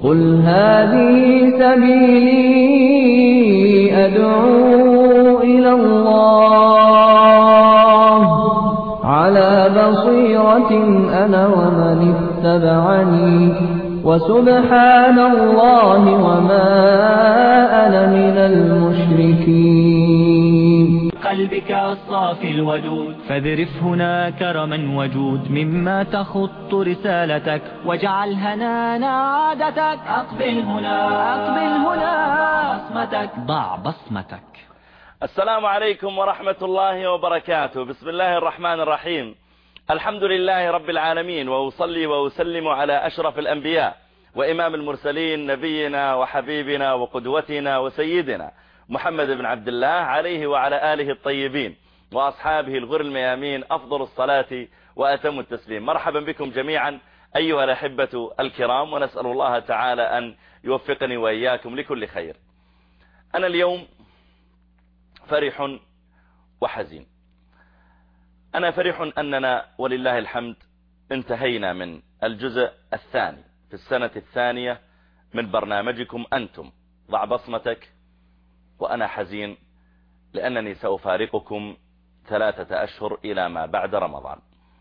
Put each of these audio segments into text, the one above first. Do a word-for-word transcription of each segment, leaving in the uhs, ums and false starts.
قل هذه سبيلي أدعو إلى الله على بصيرة أنا ومن اتبعني وسبحان الله وما أنا من المشركين. قلبك الصافي الودود فاذرف هنا كرما وجود مما تخط رسالتك واجعل هنانا عادتك. أقبل هنا أقبل هنا بصمتك ضع بصمتك. السلام عليكم ورحمة الله وبركاته. بسم الله الرحمن الرحيم. الحمد لله رب العالمين، وأصلي وأسلم على أشرف الأنبياء وإمام المرسلين نبينا وحبيبنا وقدوتنا وسيدنا محمد بن عبد الله عليه وعلى آله الطيبين وأصحابه الغر الميامين أفضل الصلاة وأتم التسليم. مرحبا بكم جميعا أيها الأحبة الكرام، ونسأل الله تعالى أن يوفقني وإياكم لكل خير. أنا اليوم فرح وحزين. أنا فرح أننا ولله الحمد انتهينا من الجزء الثاني في السنة الثانية من برنامجكم أنتم ضع بصمتك، وأنا حزين لأنني سأفارقكم ثلاثة أشهر إلى ما بعد رمضان،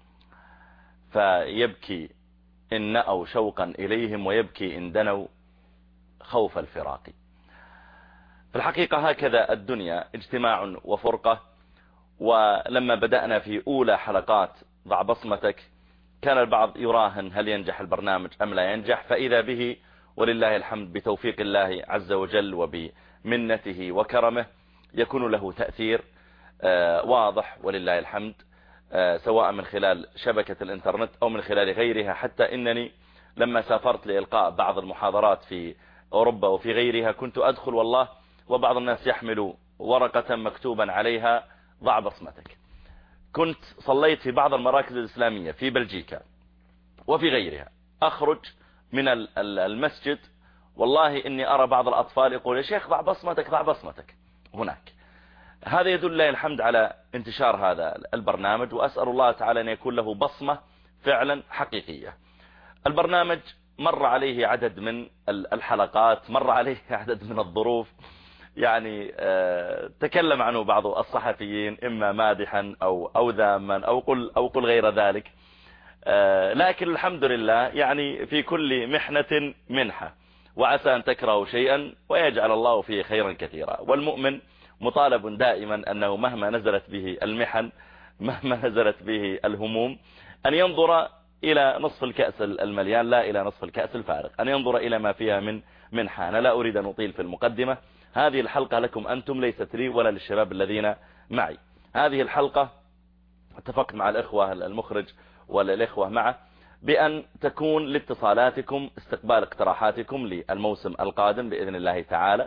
فيبكي إن نأوا شوقا إليهم ويبكي إن دنوا خوف الفراق. في الحقيقة هكذا الدنيا، اجتماع وفرقة. ولما بدأنا في أولى حلقات ضع بصمتك كان البعض يراهن هل ينجح البرنامج أم لا ينجح، فإذا به ولله الحمد بتوفيق الله عز وجل وبمنته وكرمه يكون له تأثير آه واضح ولله الحمد، آه سواء من خلال شبكة الإنترنت أو من خلال غيرها. حتى إنني لما سافرت لإلقاء بعض المحاضرات في أوروبا وفي غيرها كنت أدخل والله وبعض الناس يحمل ورقة مكتوبا عليها ضع بصمتك. كنت صليت في بعض المراكز الإسلامية في بلجيكا وفي غيرها، أخرج من المسجد والله إني أرى بعض الأطفال يقول يا شيخ ضع بصمتك ضع بصمتك هناك. هذا يدل لله الحمد على انتشار هذا البرنامج، وأسأل الله تعالى أن يكون له بصمة فعلا حقيقية. البرنامج مر عليه عدد من الحلقات، مر عليه عدد من الظروف، يعني تكلم عنه بعض الصحفيين إما مادحا أو أو ذاما أو قل أو قل غير ذلك، لكن الحمد لله يعني في كل محنة منحة، وعسى أن تكرهوا شيئا ويجعل الله فيه خيرا كثيرا. والمؤمن مطالب دائما أنه مهما نزلت به المحن مهما نزلت به الهموم أن ينظر إلى نصف الكأس المليان لا إلى نصف الكأس الفارغ، أن ينظر إلى ما فيها من منحة. أنا لا أريد أن أطيل في المقدمة، هذه الحلقة لكم أنتم ليست لي ولا للشباب الذين معي. هذه الحلقة اتفقت مع الإخوة المخرج والإخوة معه بأن تكون لاتصالاتكم استقبال اقتراحاتكم للموسم القادم بإذن الله تعالى.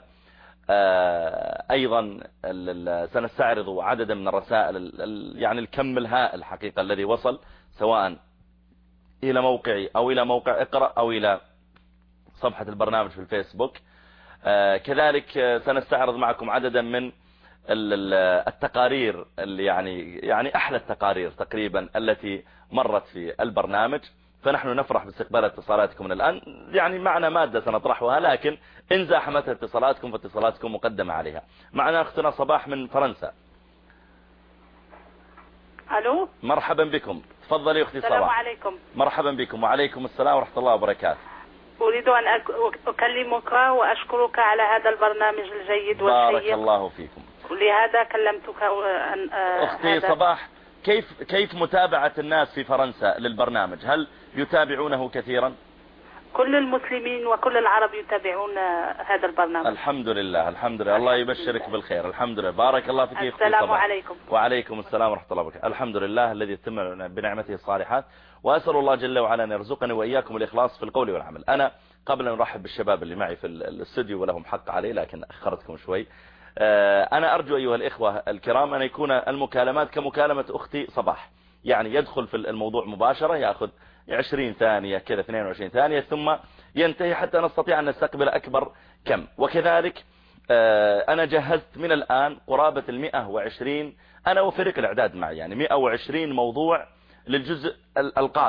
أيضا سنستعرض عددا من الرسائل، يعني الكم الهائل الحقيقة الذي وصل سواء إلى موقعي أو إلى موقع اقرأ أو إلى صفحة البرنامج في الفيسبوك. كذلك سنستعرض معكم عددا من التقارير اللي يعني يعني أحلى التقارير تقريبا التي مرت في البرنامج. فنحن نفرح باستقبال اتصالاتكم من الآن، يعني معنا مادة سنطرحها، لكن إن زاحمت اتصالاتكم فاتصالاتكم مقدمة عليها. معنا أختنا صباح من فرنسا. ألو، مرحبا بكم، تفضلي أختي صباح. السلام عليكم. مرحبا بكم وعليكم السلام ورحمة الله وبركاته. أريد أن أكلمك وأشكرك على هذا البرنامج الجيد والشيق. بارك الله فيكم. ولهذا كلمتك. أختي صباح، كيف كيف متابعة الناس في فرنسا للبرنامج؟ هل يتابعونه كثيرا؟ كل المسلمين وكل العرب يتابعون هذا البرنامج. الحمد لله الحمد لله. الله يبشرك بالخير. الحمد لله. بارك الله فيك. السلام عليكم. وعليكم السلام ورحمة الله وبركاته. الحمد لله الذي يتم بنعمته الصالحات، وأسأل الله جل وعلا أن يرزقني وإياكم الإخلاص في القول والعمل. أنا قبل أن أرحب بالشباب اللي معي في الاستوديو ولهم حق عليه لكن أخرتكم شوي، أنا أرجو أيها الإخوة الكرام أن يكون المكالمات كمكالمة أختي صباح، يعني يدخل في الموضوع مباشرة، يأخذ عشرين ثانية كذا اثنين وعشرين ثانية ثم ينتهي حتى نستطيع أن نستقبل أكبر كم. وكذلك أنا جهزت من الآن قرابة المئة وعشرين، أنا وفريق الإعداد معي، يعني مئة وعشرين موضوع للجزء القادم،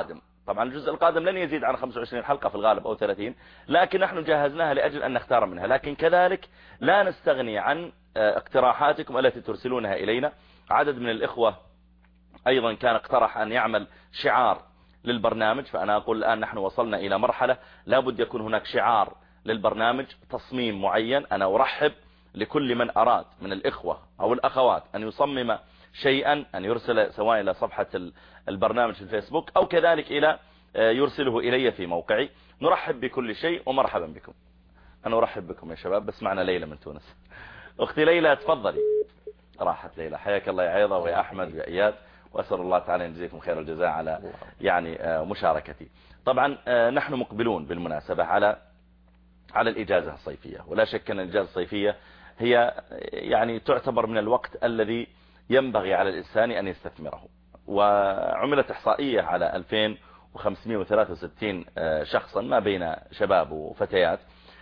طبعا الجزء القادم لن يزيد عن خمسة وعشرين حلقة في الغالب أو ثلاثين، لكن نحن جهزناها لأجل أن نختار منها. لكن كذلك لا نستغني عن اقتراحاتكم التي ترسلونها إلينا. عدد من الإخوة أيضا كان اقترح أن يعمل شعار للبرنامج، فأنا أقول الآن نحن وصلنا إلى مرحلة لابد يكون هناك شعار للبرنامج، تصميم معين. أنا أرحب لكل من أراد من الإخوة أو الأخوات أن يصمم شيئا، أن يرسل سواء إلى صفحة البرنامج في الفيسبوك أو كذلك إلى يرسله إلي في موقعي. نرحب بكل شيء ومرحبا بكم. أنا أرحب بكم يا شباب. بس معنا ليلى من تونس. أختي ليلى تفضلي. راحت ليلى، حياك الله يا عيضة ويا أحمد ويا إياد، وأسأل الله تعالى أن يجزيكم خير الجزاء على يعني مشاركتي. طبعا نحن مقبلون بالمناسبة على على الإجازة الصيفية، ولا شك أن الإجازة الصيفية هي يعني تعتبر من الوقت الذي ينبغي على الإنسان أن يستثمره. وعملت إحصائية على ألفين وخمسمائة وثلاثة وستين شخصا ما بين شباب وفتيات.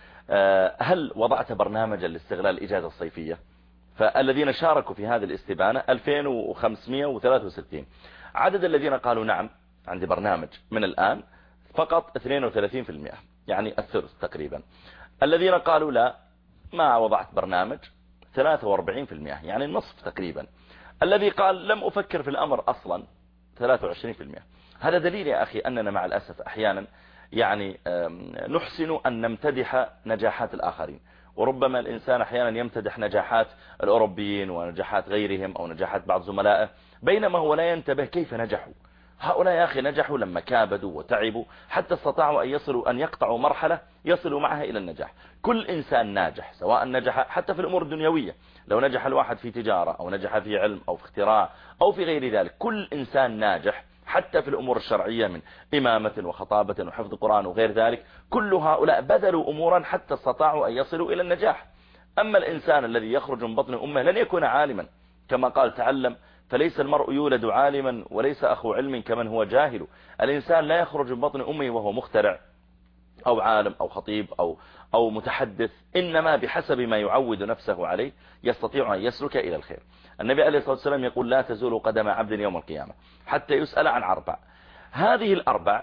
هل وضعت برنامجا لاستغلال الإجازة الصيفية؟ فالذين شاركوا في هذه الاستبانة ألفين وخمسمائة وثلاثة وستين. عدد الذين قالوا نعم عندي برنامج من الآن فقط اثنين وثلاثين بالمئة، يعني الثلث تقريبا. الذين قالوا لا ما وضعت برنامج ثلاثة وأربعين بالمئة، يعني النصف تقريبا. الذي قال لم أفكر في الأمر أصلا ثلاثة وعشرين بالمئة. هذا دليل يا أخي أننا مع الأسف أحيانا يعني نحسن أن نمتدح نجاحات الآخرين، وربما الإنسان أحيانا يمتدح نجاحات الأوروبيين ونجاحات غيرهم أو نجاحات بعض زملائه، بينما هو لا ينتبه كيف نجحوا. هؤلاء يا أخي نجحوا لما كابدوا وتعبوا حتى استطاعوا أن يصلوا أن يقطعوا مرحلة يصلوا معها إلى النجاح. كل إنسان ناجح سواء نجح حتى في الأمور الدنيوية، لو نجح الواحد في تجارة أو نجح في علم أو في اختراع أو في غير ذلك، كل إنسان ناجح حتى في الأمور الشرعية من إمامة وخطابة وحفظ قرآن وغير ذلك. كل هؤلاء بذلوا أمورا حتى استطاعوا أن يصلوا إلى النجاح. أما الإنسان الذي يخرج من بطن أمه لن يكون عالما، كما قال تعلم فليس المرء يولد عالما وليس أخو علم كمن هو جاهل. الإنسان لا يخرج من بطن أمه وهو مخترع أو عالم أو خطيب أو أو متحدث، إنما بحسب ما يعود نفسه عليه يستطيع أن يسلك إلى الخير. النبي عليه الصلاة والسلام يقول لا تزول قدم عبد يوم القيامة حتى يسأل عن أربع. هذه الأربع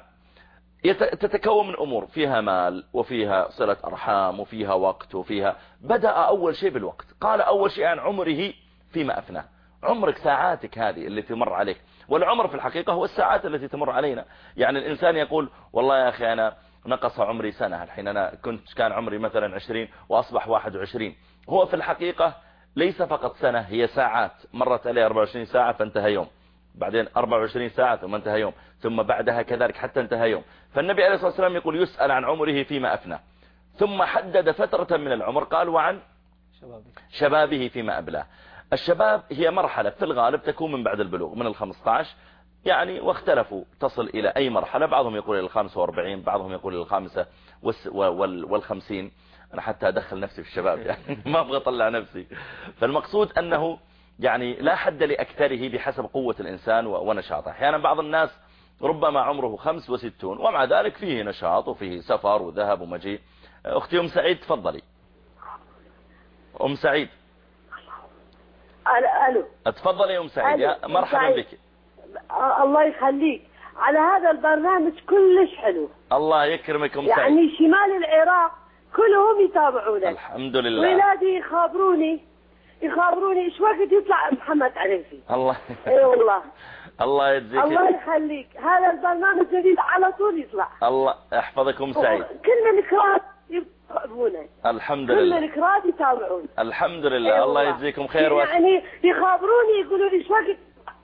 تتكون من أمور فيها مال وفيها صلة أرحام وفيها وقت وفيها. بدأ أول شيء بالوقت، قال أول شيء عن عمره فيما أفناه. عمرك ساعاتك هذه اللي تمر عليك، والعمر في الحقيقة هو الساعات التي تمر علينا. يعني الإنسان يقول والله يا أخي أنا نقص عمري سنة، الحين أنا كنت كان عمري مثلا عشرين وأصبح واحد وعشرين. هو في الحقيقة ليس فقط سنة، هي ساعات مرت عليه أربعة وعشرين ساعة فانتهى يوم، بعدين أربعة وعشرين ساعة ثم انتهى يوم، ثم بعدها كذلك حتى انتهى يوم. فالنبي عليه الصلاة والسلام يقول يسأل عن عمره فيما أفناه، ثم حدد فترة من العمر قال وعن شبابه فيما أبلاه. الشباب هي مرحلة في الغالب تكون من بعد البلوغ من الخمسة عشر يعني، واختلفوا تصل إلى أي مرحلة. بعضهم يقول إلى الخامسة واربعين، بعضهم يقول إلى الخامسة والخمسين. أنا حتى أدخل نفسي في الشباب يعني ما أبغى أطلع نفسي. فالمقصود أنه يعني لا حد لأكثره بحسب قوة الإنسان ونشاطه. أحيانا بعض الناس ربما عمره خمس وستون ومع ذلك فيه نشاط وفيه سفر وذهب ومجيء. أختي أم سعيد تفضلي. أم سعيد. ألو. تفضلي يا أم سعيد. يا مرحبا بك. الله يخليك، على هذا البرنامج كلش حلو. الله يكرمك أم سعيد. يعني شمال العراق كلهم يتابعونك. الحمد لله. ولادي يخابروني يخابروني ايش وقت يطلع محمد عريفي. الله. اي والله. الله يجزيك. الله يخليك، هذا البرنامج جديد على طول يطلع. الله يحفظكم سعيد. كل الكرات يتابعونه. الحمد لله. كل الكرات يتابعون. الحمد لله. الله يجزيكم خير. يعني يخابروني يقولوا لي ايش وقت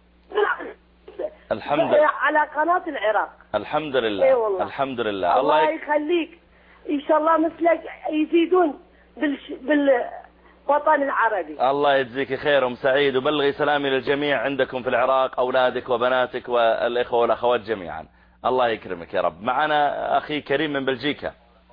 الحمد لله على قناة العراق. الحمد لله. اي والله. الحمد لله. الله, الله يخليك، ان شاء الله مثلك يزيدون بالش... بالوطن العربي. الله يجزيك خير أم سعيد، وبلغي سلامي للجميع عندكم في العراق، أولادك وبناتك والإخوة والأخوات جميعا. الله يكرمك يا رب. معنا أخي كريم من بلجيكا.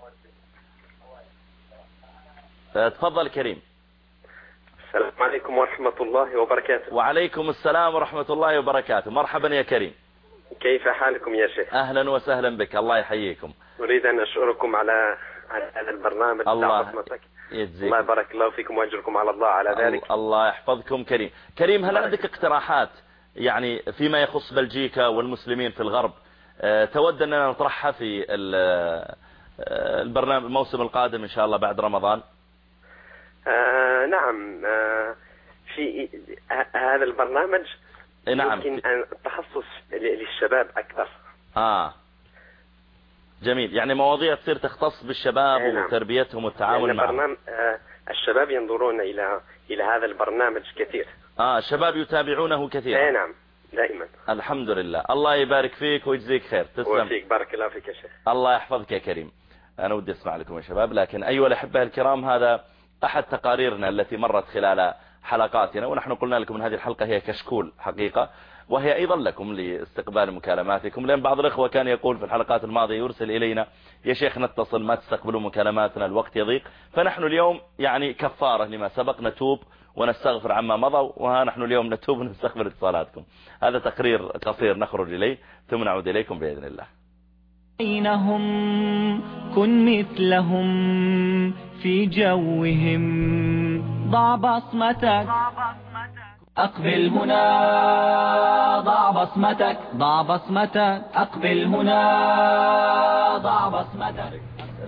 تفضل كريم. السلام عليكم ورحمة الله وبركاته. وعليكم السلام ورحمة الله وبركاته. مرحبا يا كريم. كيف حالكم يا شيخ؟ أهلا وسهلا بك. الله يحييكم. أريد أن أشكركم على هذا البرنامج. الله يجزيك. الله بارك الله فيكم وأجركم على الله على ذلك. الله يحفظكم كريم. كريم هل عندك اقتراحات يعني فيما يخص بلجيكا والمسلمين في الغرب تود أننا نطرحها في البرنامج الموسم القادم إن شاء الله بعد رمضان؟ آه نعم، آه في هذا البرنامج نعم يمكن أن التخصص للشباب أكثر. آه جميل، يعني مواضيع تصير تختص بالشباب نعم. وتربيتهم والتعاون معهم. برنامج آه الشباب ينظرون إلى إلى هذا البرنامج كثير. آه الشباب يتابعونه كثيرا. نعم دائما. الحمد لله، الله يبارك فيك ويجزيك خير. تسلم. وفيك بارك الله فيك يا شيخ. الله يحفظك يا كريم. أنا ودي أسمع لكم يا شباب، لكن أيها الأحبة الكرام هذا أحد تقاريرنا التي مرت خلال حلقاتنا، ونحن قلنا لكم أن هذه الحلقة هي كشكول حقيقة، وهي أيضا لكم لاستقبال مكالماتكم، لأن بعض الأخوة كان يقول في الحلقات الماضية يرسل إلينا يا شيخ نتصل ما تستقبلوا مكالماتنا الوقت يضيق. فنحن اليوم يعني كفارة لما سبق نتوب ونستغفر عما مضى، وها نحن اليوم نتوب ونستغفر اتصالاتكم. هذا تقرير قصير نخرج إليه ثم نعود إليكم بإذن الله. بينهم كن مثلهم في جوهم، ضع بصمتك أقبل هنا، ضع بصمتك ضع بصمتك أقبل هنا، ضع بصمتك.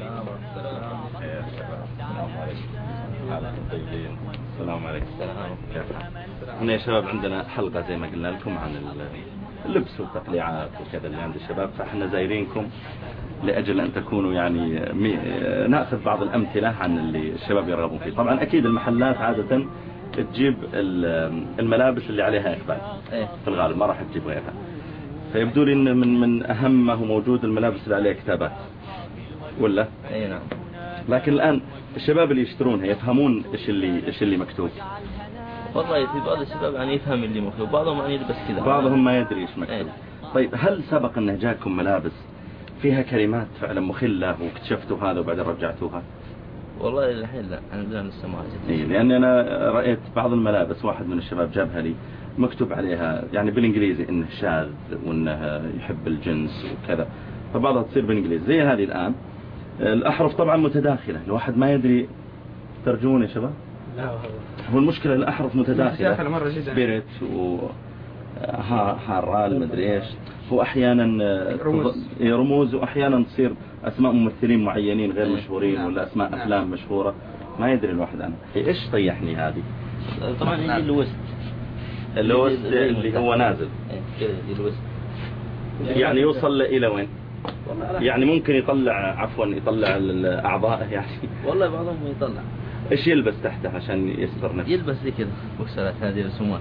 السلام عليكم. هنا يا شباب عندنا حلقة زي ما قلنا لكم عن اللبس والتقليعات وكذا اللي عند الشباب، فاحنا زايرينكم لأجل أن تكونوا يعني نأخذ بعض الأمثلة عن اللي الشباب يرغبون فيه. طبعا أكيد المحلات عادة تجيب الملابس اللي عليها إقبال في الغالب، ما راح تجيب غيرها. فيبدو لي إن من من أهم ما هو موجود الملابس اللي عليها كتابات، ولا؟ أي نعم. لكن الآن الشباب اللي يشترونها يفهمون إيش اللي إيش اللي مكتوب؟ والله في بعض الشباب يعني يفهم اللي مكتوب، بعضهم يعني يلبس كذا، بعضهم ما يدري إيش مكتوب. أي. طيب هل سبق أن جاكم ملابس فيها كلمات فعلا مخلة واكتشفتوا هذا وبعدين رجعتوها؟ والله الحين لا، أنا بدنا لسه ما إيه، لأن أنا رأيت بعض الملابس واحد من الشباب جابها لي مكتوب عليها يعني بالإنجليزي إنه شاذ وإنه يحب الجنس وكذا، فبعضها تصير بالإنجليزي زي هذه الآن. الأحرف طبعا متداخلة، الواحد ما يدري ترجمون يا شباب؟ لا هو المشكلة الأحرف متداخلة، مرة جدا سبيريت و هارال مدري إيش، وأحيانا رموز. رموز وأحيانا تصير أسماء ممثلين معينين غير مشهورين. نعم. ولا أسماء نعم. أفلام مشهورة، ما يدري الواحد عنها. إيش طيحني هذه؟ طبعا يجي الوسط، الوسط اللي هو نازل الوسط يعني يوصل إلى وين؟ يعني ممكن يطلع عفوا يطلع الأعضاء يعني. والله بعضهم يطلع. إيش يلبس تحته عشان يستر نفسه؟ يلبس زي كذا بوكسرات هذه السموان.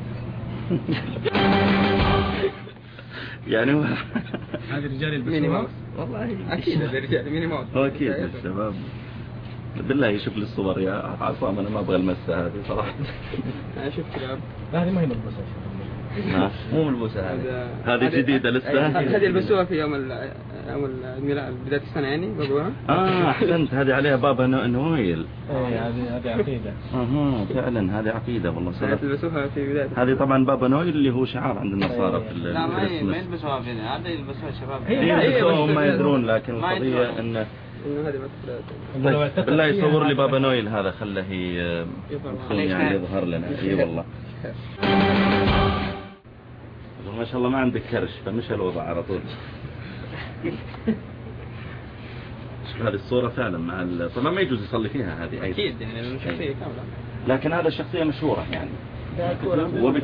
يعني هو هذه الرجال يلبسون ميني ماوس. والله أكيد هذه الرجال ميني ماوس. أكيد الشباب بالله يشوف لي الصور يا عصام، أنا ما أبغى المسة هذه صراحة. أنا شفت كلام هذه ما هي ملبوسة، مو ملبوسة هذه، هذه جديدة لسه. هذه يلبسوها في يوم يوم الميلاد بداية السنة يعني بابوها. آه أحسنت، هذه عليها بابا نويل. إيه هذه هذه عقيدة. أها فعلا هذه عقيدة والله صدق. يلبسوها في بداية. هذه طبعا بابا نويل اللي هو شعار عند النصارى في الكريسماس. لا ما ما يلبسوها في هذا، يلبسوها الشباب. يلبسوها ما يدرون، لكن القضية إنه إنه هذه ما طيب بالله يصور لي بابا نويل هذا، خله يكون يعني يظهر لنا. اي والله ما شاء الله ما عندك كرش فمش الوضع على طول. شوف هذه الصورة فعلا مع ال... طبعا ما يجوز يصلي فيها هذه أيضا. أكيد يعني الشخصية كاملة. لكن هذا الشخصية مشهورة يعني. وبت...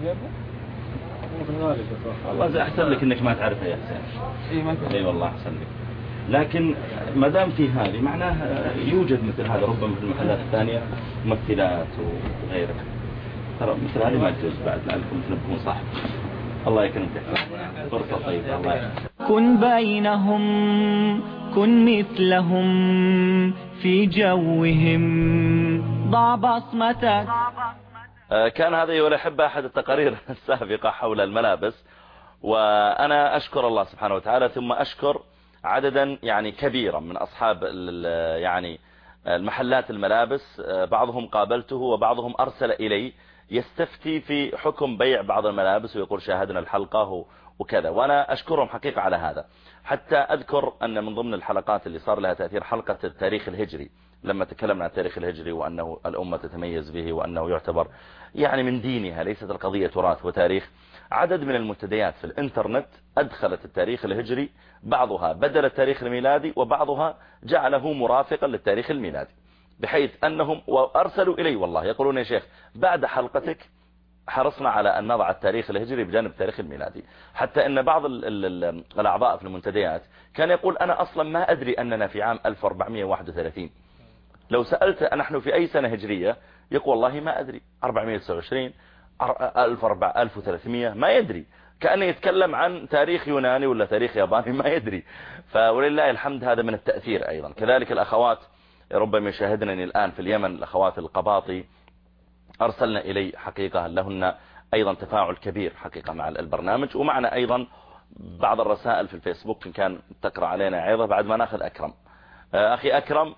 والله أحسن لك إنك ما تعرفها يا حسين. اي والله أحسن لك. لكن ما دام في هذه معناه يوجد مثل هذا ربما في المحلات الثانية ممثلات وغيرها. ترى مثل هذه ما تجوز بعد، لعلكم تنبهون صح. الله يكرمك فرصة طيبة. الله يكرمك. كن بينهم كن مثلهم في جوهم، ضع بصمتك. كان هذا أيها الأحبة أحد التقارير السابقة حول الملابس، وأنا أشكر الله سبحانه وتعالى ثم أشكر عددا يعني كبيرا من أصحاب يعني المحلات الملابس، بعضهم قابلته وبعضهم أرسل إلي يستفتي في حكم بيع بعض الملابس ويقول شاهدنا الحلقة وكذا، وأنا أشكرهم حقيقة على هذا. حتى أذكر أن من ضمن الحلقات اللي صار لها تأثير حلقة التاريخ الهجري، لما تكلمنا عن التاريخ الهجري وأنه الأمة تتميز به وأنه يعتبر يعني من دينها، ليست القضية تراث وتاريخ. عدد من المنتديات في الإنترنت أدخلت التاريخ الهجري، بعضها بدل التاريخ الميلادي وبعضها جعله مرافقا للتاريخ الميلادي، بحيث أنهم وأرسلوا إلي والله يقولون يا شيخ بعد حلقتك حرصنا على أن نضع التاريخ الهجري بجانب التاريخ الميلادي. حتى أن بعض ال ال ال الأعضاء في المنتديات كان يقول أنا أصلا ما أدري أننا في عام ألف وأربعمائة وواحد وثلاثين، لو سألت نحن في أي سنة هجرية يقول والله ما أدري، أربعمائة وتسعة وعشرين، ألف وثلاثمائة، ما يدري، كأنه يتكلم عن تاريخ يوناني ولا تاريخ ياباني ما يدري. فولله الحمد هذا من التأثير أيضا. كذلك الأخوات ربما يشاهدنني الآن في اليمن، الأخوات القباطي أرسلنا إلي حقيقة لهن أيضا تفاعل كبير حقيقة مع البرنامج، ومعنا أيضا بعض الرسائل في الفيسبوك إن كان تقرأ علينا عيضة بعد ما ناخذ أكرم. أخي أكرم،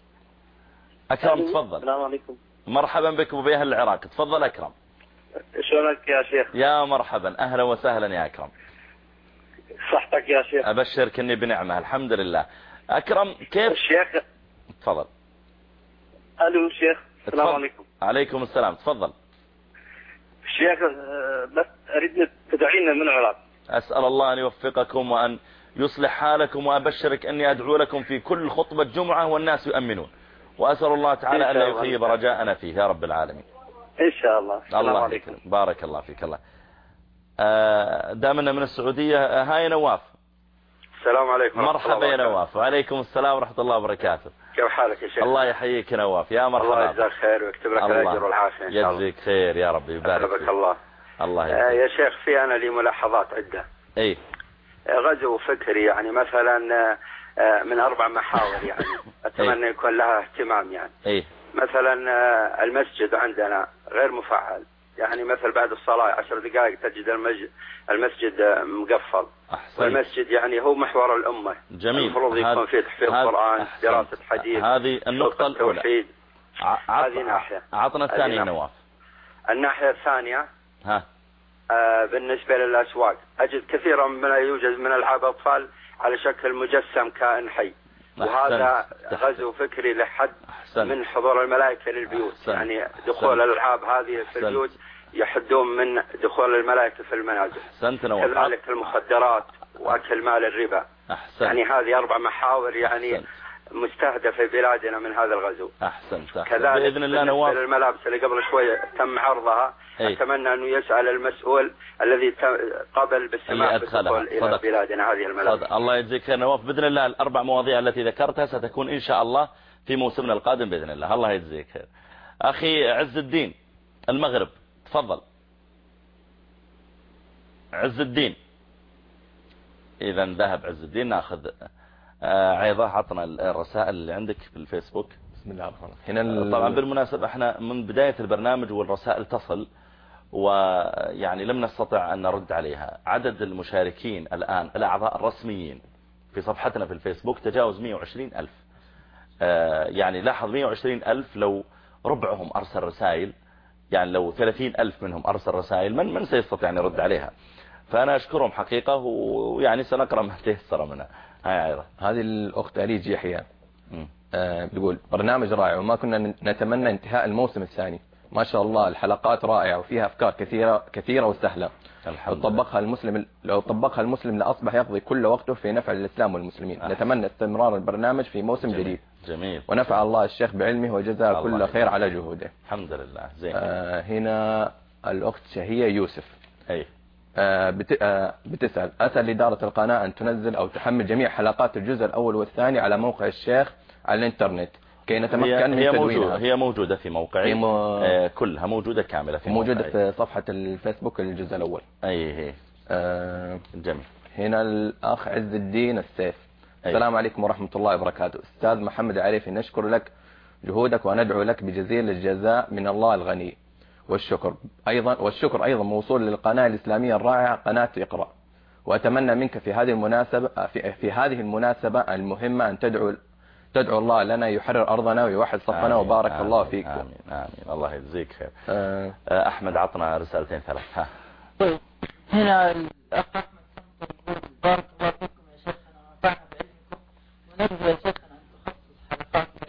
أكرم تفضل. السلام عليكم. مرحبا بك وبأهل العراق، تفضل أكرم. شلونك يا شيخ؟ يا مرحبا، أهلا وسهلا يا أكرم. صحتك يا شيخ؟ أبشرك إني بنعمة الحمد لله. أكرم كيف؟ الشيخ تفضل. ألو شيخ، السلام عليكم. عليكم السلام، تفضل. الشيخ بس أريد تدعينا من العراق. أسأل الله أن يوفقكم وأن يصلح حالكم، وأبشرك أني أدعو لكم في كل خطبة جمعة والناس يؤمنون، وأسأل الله تعالى أن لا يخيب رجاءنا فيه يا رب العالمين إن شاء الله. الله عليكم، بارك الله فيك. الله دامنا من السعودية. هاي نواف. السلام عليكم. مرحبا يا نواف. وعليكم السلام ورحمة الله وبركاته. كيف حالك يا شيخ؟ الله يحييك يا نواف، يا مرحبا. الله يجزاك خير ويكتب لك الأجر والعافية إن شاء الله. يجزيك خير يا رب، يبارك فيك. الله. الله آه يا شيخ في أنا لي ملاحظات عدة. اي غزو فكري يعني مثلا آه من أربع محاور يعني أتمنى يكون لها اهتمام يعني. اي مثلا آه المسجد عندنا غير مفعل، يعني مثل بعد الصلاة عشر دقائق تجد المسجد مقفل. أحسنت. والمسجد يعني هو محور الأمة. جميل. المفروض يكون فيه تحفيظ القرآن، دراسة حديث، هذه النقطة الأولى. هذه ناحية. عطنا الثانية نواف. الناحية الثانية ها آه بالنسبة للأسواق أجد كثيرا من يوجد من ألعاب أطفال على شكل مجسم كائن حي. وهذا غزو فكري لحد أحسن. من حضور الملائكة للبيوت. أحسن. يعني دخول الألعاب هذه في البيوت يحدون من دخول الملائكة في المنازل. كذلك المخدرات وأكل مال الربا. أحسن. يعني هذه أربع محاور يعني أحسن. مستهدفة بلادنا من هذا الغزو. أحسن. كذلك بإذن الله نواف الملابس اللي قبل شوي تم عرضها. أي. أتمنى أنه يسأل المسؤول الذي قبل بالسماح بالدخول إلى بلادنا هذه الملابس. صدق. الله يجزيك خير نواف. بإذن الله الأربع مواضيع التي ذكرتها ستكون إن شاء الله في موسمنا القادم بإذن الله. الله يجزيك خير. أخي عز الدين المغرب تفضل. عز الدين. إذا ذهب عز الدين. ناخذ عيضة. عطنا الرسائل اللي عندك في الفيسبوك. بسم الله الرحمن الرحيم. هنا طبعا بالمناسبة احنا من بداية البرنامج والرسائل تصل، ويعني لم نستطع أن نرد عليها. عدد المشاركين الآن الأعضاء الرسميين في صفحتنا في الفيسبوك تجاوز مئة وعشرين ألف. يعني لاحظ مئة وعشرين ألف، لو ربعهم أرسل رسائل، يعني لو ثلاثين ألف منهم أرسل رسائل، من من سيستطيع أن يرد عليها؟ فأنا أشكرهم حقيقة، ويعني سنقرأ ما تيسر منها. هاي عيضة. هذه الأخت أليج يحيى آه بتقول برنامج رائع، وما كنا نتمنى انتهاء الموسم الثاني. ما شاء الله الحلقات رائعة وفيها أفكار كثيرة كثيرة وسهلة. لو طبقها المسلم لو طبقها المسلم لأصبح يقضي كل وقته في نفع الإسلام والمسلمين. أحسن. نتمنى استمرار البرنامج في موسم جميل. جديد. جميل. ونفع الله الشيخ بعلمه وجزاه كل خير على جهوده. الحمد لله. زين. آه هنا الأخت شهية يوسف. أي. آه بت... آه بتسأل أسأل إدارة القناة أن تنزل أو تحمل جميع حلقات الجزء الأول والثاني على موقع الشيخ على الانترنت كي نتمكن هي من هي تدوينها. موجودة. هي موجودة في موقعي. م... آه كلها موجودة كاملة في موجودة موقعي. في صفحة الفيسبوك الجزء الأول. أي هي. آه جميل. هنا الأخ عز الدين السيف. أي. السلام عليكم ورحمة الله وبركاته. أستاذ محمد عريفي، نشكر لك جهودك وندعو لك بجزيل الجزاء من الله الغني والشكر أيضا والشكر أيضا موصول للقناة الإسلامية الرائعة قناة اقرأ. وأتمنى منك في هذه المناسبة في, في هذه المناسبة المهمة أن تدعو تدعو الله لنا يحرر أرضنا ويوحد صفنا. وبارك آمين. الله فيك. آمين. آمين. الله يجزيك خير. آه. أحمد عطنا رسالتين ثلاث. ها. هنا الأخ أحمد بارك الله فيكم يا شيخنا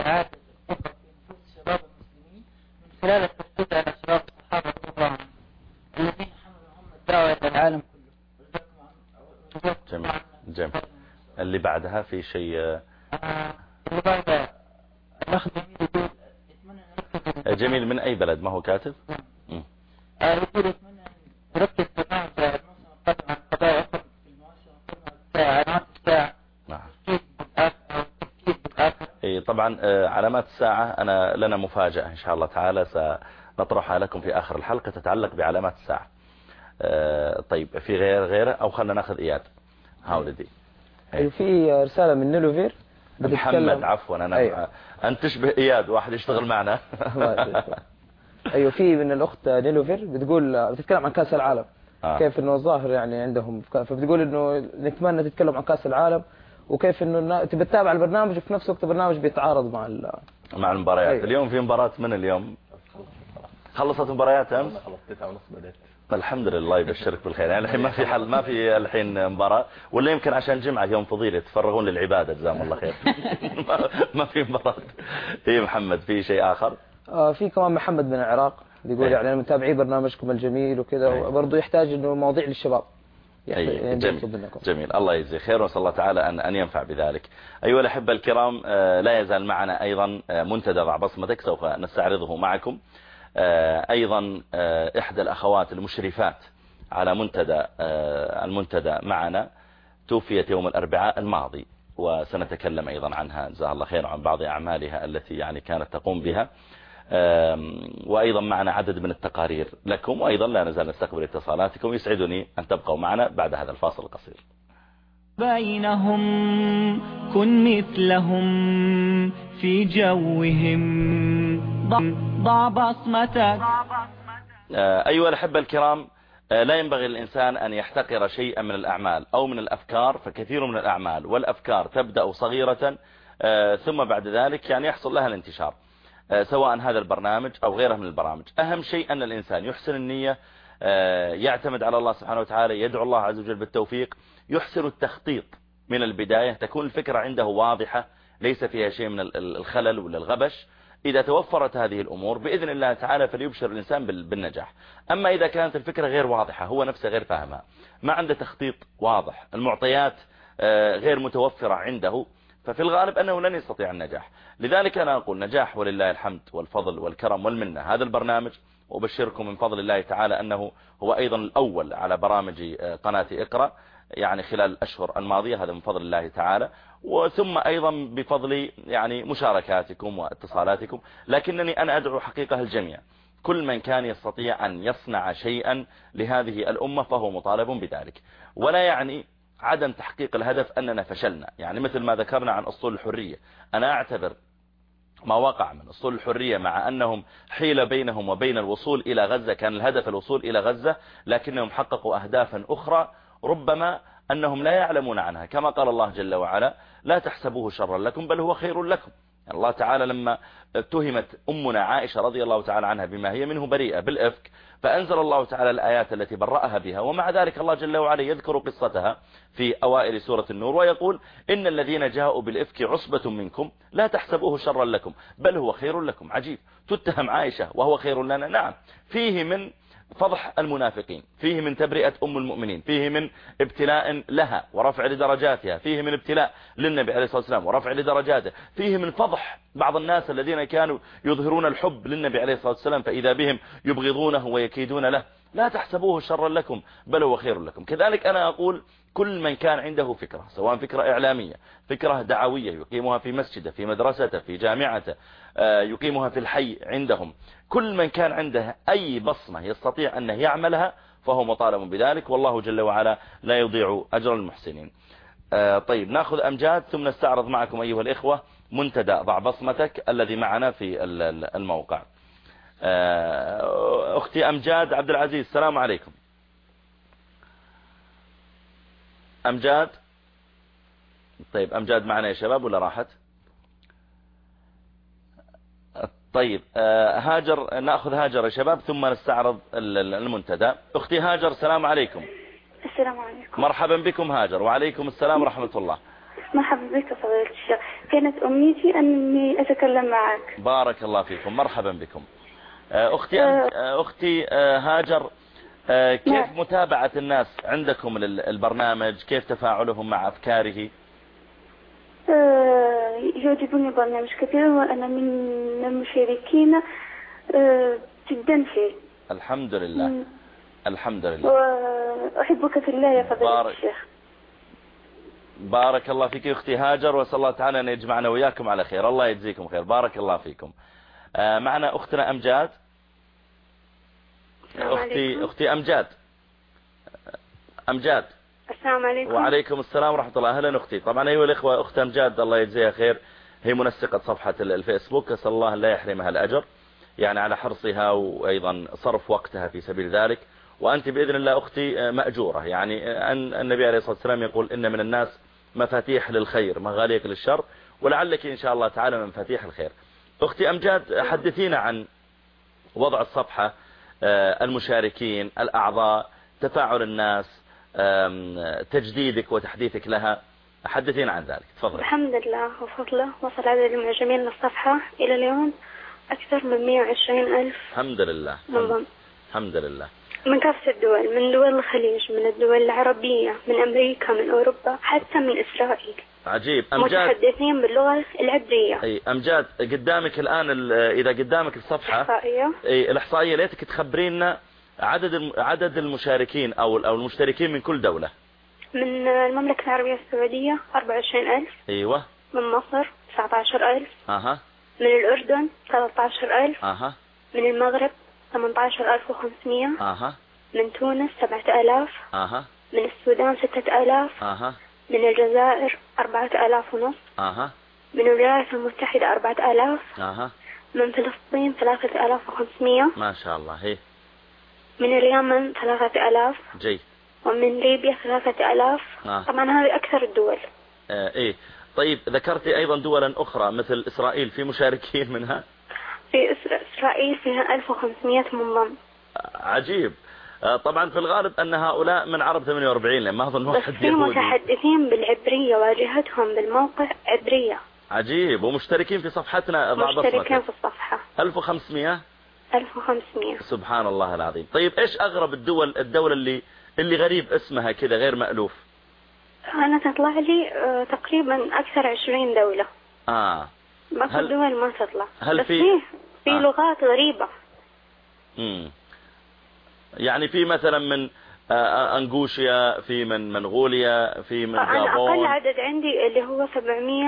سعادة الثقة في نفوس شباب المسلمين من خلال التركيز على شباب الصحابة رضي الله عنهم الذين حملوا هم الدعوة إلى العالم كله. جميل جميل. اللي بعدها في شيء اللي بعدها الأخ جميل يقول أتمنى جميل من أي بلد ما هو كاتب؟ يقول أتمنى أن نركز برنامج الموسم القادم عن قضايا أخرى في المواسم علامات الساعة. نعم. إيه طبعا علامات الساعة أنا لنا مفاجأة إن شاء الله تعالى سنطرحها لكم في آخر الحلقة تتعلق بعلامات الساعة. طيب في غير غيره أو خلنا ناخذ إياد هاولدي. أيوة في رسالة من نيلوفير محمد عفوا أنا أيوة. أنت تشبه إياد واحد يشتغل معنا. أيوة في من الأخت نيلوفير بتقول بتتكلم عن كأس العالم آه. كيف إنه الظاهر يعني عندهم فبتقول إنه نتمنى تتكلم عن كأس العالم وكيف إنه تبي تتابع البرنامج وفي نفس الوقت البرنامج بيتعارض مع مع المباريات. أيوة. اليوم في مباراة من اليوم خلصت مباريات أمس. خلصت تسعة ونص بدأت. الحمد لله الله يبشرك بالخير. يعني الحين ما في حل ما في الحين مباراة ولا يمكن عشان جمعة يوم فضيلة يتفرغون للعبادة جزاهم الله خير. ما في مباراة. إيه محمد في شيء آخر؟ آه في كمان محمد من العراق بيقول يعني أنا متابعين برنامجكم الجميل وكذا وبرضه يحتاج إنه مواضيع للشباب. يعني جميل. جميل الله يجزيه خير وصلى الله تعالى أن أن ينفع بذلك. أيها الأحبة الكرام لا يزال معنا أيضا منتدى ضع بصمتك سوف نستعرضه معكم. أيضا إحدى الأخوات المشرفات على منتدى المنتدى معنا توفيت يوم الأربعاء الماضي وسنتكلم أيضا عنها جزاها الله خير عن بعض أعمالها التي يعني كانت تقوم بها. وأيضا معنا عدد من التقارير لكم وأيضا لا نزال نستقبل اتصالاتكم. يسعدني أن تبقوا معنا بعد هذا الفاصل القصير. بينهم كن مثلهم في جوهم ضع بصمتك. أيها الأحبة الكرام لا ينبغي للإنسان أن يحتقر شيئا من الأعمال أو من الأفكار فكثير من الأعمال والأفكار تبدأ صغيرة ثم بعد ذلك يعني يحصل لها الانتشار سواء هذا البرنامج أو غيره من البرامج. أهم شيء أن الإنسان يحسن النية يعتمد على الله سبحانه وتعالى يدعو الله عز وجل بالتوفيق يحسن التخطيط من البداية تكون الفكرة عنده واضحة ليس فيها شيء من الخلل ولا الغبش. إذا توفرت هذه الأمور بإذن الله تعالى فليبشر الإنسان بالنجاح. أما إذا كانت الفكرة غير واضحة هو نفسه غير فاهمها ما عنده تخطيط واضح المعطيات غير متوفرة عنده ففي الغالب أنه لن يستطيع النجاح. لذلك أنا أقول نجاح ولله الحمد والفضل والكرم والمنة هذا البرنامج وأبشركم من فضل الله تعالى أنه هو أيضا الأول على برامج قناة اقرأ يعني خلال الأشهر الماضية هذا من فضل الله تعالى وثم أيضا بفضل يعني مشاركاتكم واتصالاتكم. لكنني أنا أدعو حقيقة الجميع كل من كان يستطيع أن يصنع شيئا لهذه الأمة فهو مطالب بذلك ولا يعني عدم تحقيق الهدف أننا فشلنا. يعني مثل ما ذكرنا عن أسطول الحرية أنا أعتبر ما وقع من أسطول الحرية مع أنهم حيل بينهم وبين الوصول إلى غزة كان الهدف الوصول إلى غزة لكنهم حققوا أهدافا أخرى ربما أنهم لا يعلمون عنها كما قال الله جل وعلا لا تحسبوه شرا لكم بل هو خير لكم. يعني الله تعالى لما اتهمت أمنا عائشة رضي الله تعالى عنها بما هي منه بريئة بالإفك فأنزل الله تعالى الآيات التي برأها بها ومع ذلك الله جل وعلا يذكر قصتها في أوائل سورة النور ويقول إن الذين جاءوا بالإفك عصبة منكم لا تحسبوه شرا لكم بل هو خير لكم. عجيب تتهم عائشة وهو خير لنا. نعم فيه من فضح المنافقين فيه من تبرئة أم المؤمنين فيه من ابتلاء لها ورفع لدرجاتها فيه من ابتلاء للنبي عليه الصلاة والسلام ورفع لدرجاته فيه من فضح بعض الناس الذين كانوا يظهرون الحب للنبي عليه الصلاة والسلام فإذا بهم يبغضونه ويكيدون له. لا تحسبوه شرا لكم بل هو خير لكم. كذلك أنا أقول كل من كان عنده فكرة سواء فكرة إعلامية فكرة دعوية يقيمها في مسجده في مدرسته في جامعته يقيمها في الحي عندهم كل من كان عنده أي بصمة يستطيع أنه يعملها فهو مطالب بذلك والله جل وعلا لا يضيع أجر المحسنين. طيب نأخذ أمجاد ثم نستعرض معكم أيها الإخوة منتدى ضع بصمتك الذي معنا في الموقع. أختي أمجاد عبد العزيز السلام عليكم. أمجاد طيب أمجاد معنا يا شباب ولا راحت؟ طيب هاجر نأخذ هاجر يا شباب ثم نستعرض المنتدى. أختي هاجر السلام عليكم. السلام عليكم. مرحبا بكم هاجر. وعليكم السلام ورحمة الله. مرحبا بك فضيلة الشيخ. كانت أمنيتي أني أتكلم معك. بارك الله فيكم، مرحبا بكم. أختي أختي هاجر، كيف متابعة الناس عندكم للبرنامج؟ كيف تفاعلهم مع أفكاره؟ يعجبني البرنامج كثيرا وأنا من المشاركين جدا فيه. الحمد لله. م. الحمد لله. وأحبك في الله يا فضيلة بارك الشيخ. بارك الله فيك أختي هاجر، وأسأل الله تعالى أن يجمعنا وياكم على خير. الله يجزيكم خير. بارك الله فيكم. معنا أختنا أمجاد. أختي أختي أمجاد. أمجاد. السلام عليكم. وعليكم السلام ورحمة الله. أهلا أختي. طبعا أيها الإخوة، أخت أمجاد الله يجزيها خير هي منسقة صفحة الفيسبوك، أسأل الله أن لا يحرمها الأجر يعني على حرصها وأيضا صرف وقتها في سبيل ذلك. وأنت بإذن الله أختي مأجورة، يعني أن النبي عليه الصلاة والسلام يقول إن من الناس مفاتيح للخير مغاليق للشر، ولعلك إن شاء الله تعالى من مفاتيح الخير. أختي أمجاد، حدثينا عن وضع الصفحة، المشاركين، الأعضاء، تفاعل الناس، تجديدك وتحديثك لها، حدثينا عن ذلك. تفضل. الحمد لله وفضله وصل عدد المعجبين للصفحة إلى اليوم أكثر من مئة وعشرين ألف. الحمد لله. منظم. الحمد لله. من كافة الدول، من دول الخليج، من الدول العربية، من أمريكا، من أوروبا، حتى من إسرائيل. عجيب. أمجاد متحدثين باللغة العبرية. أي أمجاد، قدامك الآن إذا قدامك الصفحة الإحصائية. أي الإحصائية، ليتك تخبرينا عدد عدد المشاركين أو أو المشتركين من كل دولة. من المملكة العربية السعودية أربعة وعشرين ألف. أيوة. من مصر تسعة عشر ألف. أها. من الأردن ثلاثة عشر ألف. أها. من المغرب ثمانية عشر ألف وخمسمئة. أها. من تونس سبعة آلاف. أها. من السودان ستة آلاف. أها. من الجزائر أربعة آلاف ونصف. أها. من الولايات المتحدة أربعة آلاف. أها. من فلسطين ثلاثة آلاف وخمسمئة. ما شاء الله. هي. من اليمن ثلاثة آلاف. جي. ومن ليبيا ثلاثة آلاف. آه. طبعا هذه أكثر الدول. آه إيه. طيب ذكرتي أيضا دولا أخرى مثل إسرائيل، في مشاركين منها؟ في إسرائيل فيها ألف وخمسمئة منضم. عجيب. طبعا في الغالب أن هؤلاء من عرب ثمانية وأربعين، لأن ما أظن واحد يهودي. بس في متحدثين بالعبرية، واجهتهم بالموقع عبرية. عجيب. ومشتركين في صفحتنا ضع بصمتك. مشتركين في الصفحة ألف وخمسمئة. ألف وخمسمئة. سبحان الله العظيم. طيب إيش أغرب الدول الدولة اللي اللي غريب اسمها كذا غير مألوف؟ أنا تطلع لي آه تقريبا أكثر عشرين دولة. آه. باقي هل... الدول ما تطلع. هل بس في فيه في آه. لغات غريبة. امم يعني في مثلا من أنغوشيا، في من منغوليا، في من جابون. أنا أقل عدد عندي اللي هو سبعمئة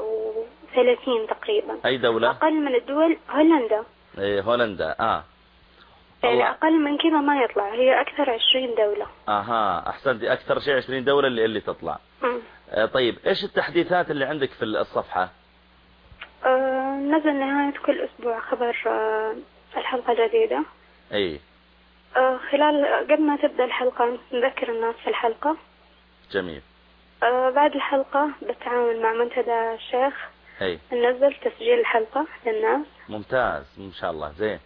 وثلاثين تقريبا. أي دولة؟ أقل من الدول هولندا. إيه هولندا. آه يعني الله. أقل من كذا ما يطلع، هي أكثر عشرين دولة. أها أحسنتي، أكثر شيء عشرين دولة اللي اللي تطلع. آه طيب إيش التحديثات اللي عندك في الصفحة؟ آه نزل نهاية كل أسبوع خبر آه الحلقة الجديدة. أي. آه خلال قبل ما تبدأ الحلقة نذكر الناس في الحلقة. جميل. آه بعد الحلقة بالتعاون مع منتدى الشيخ أي. ننزل تسجيل الحلقة للناس. ممتاز ما شاء الله. زين.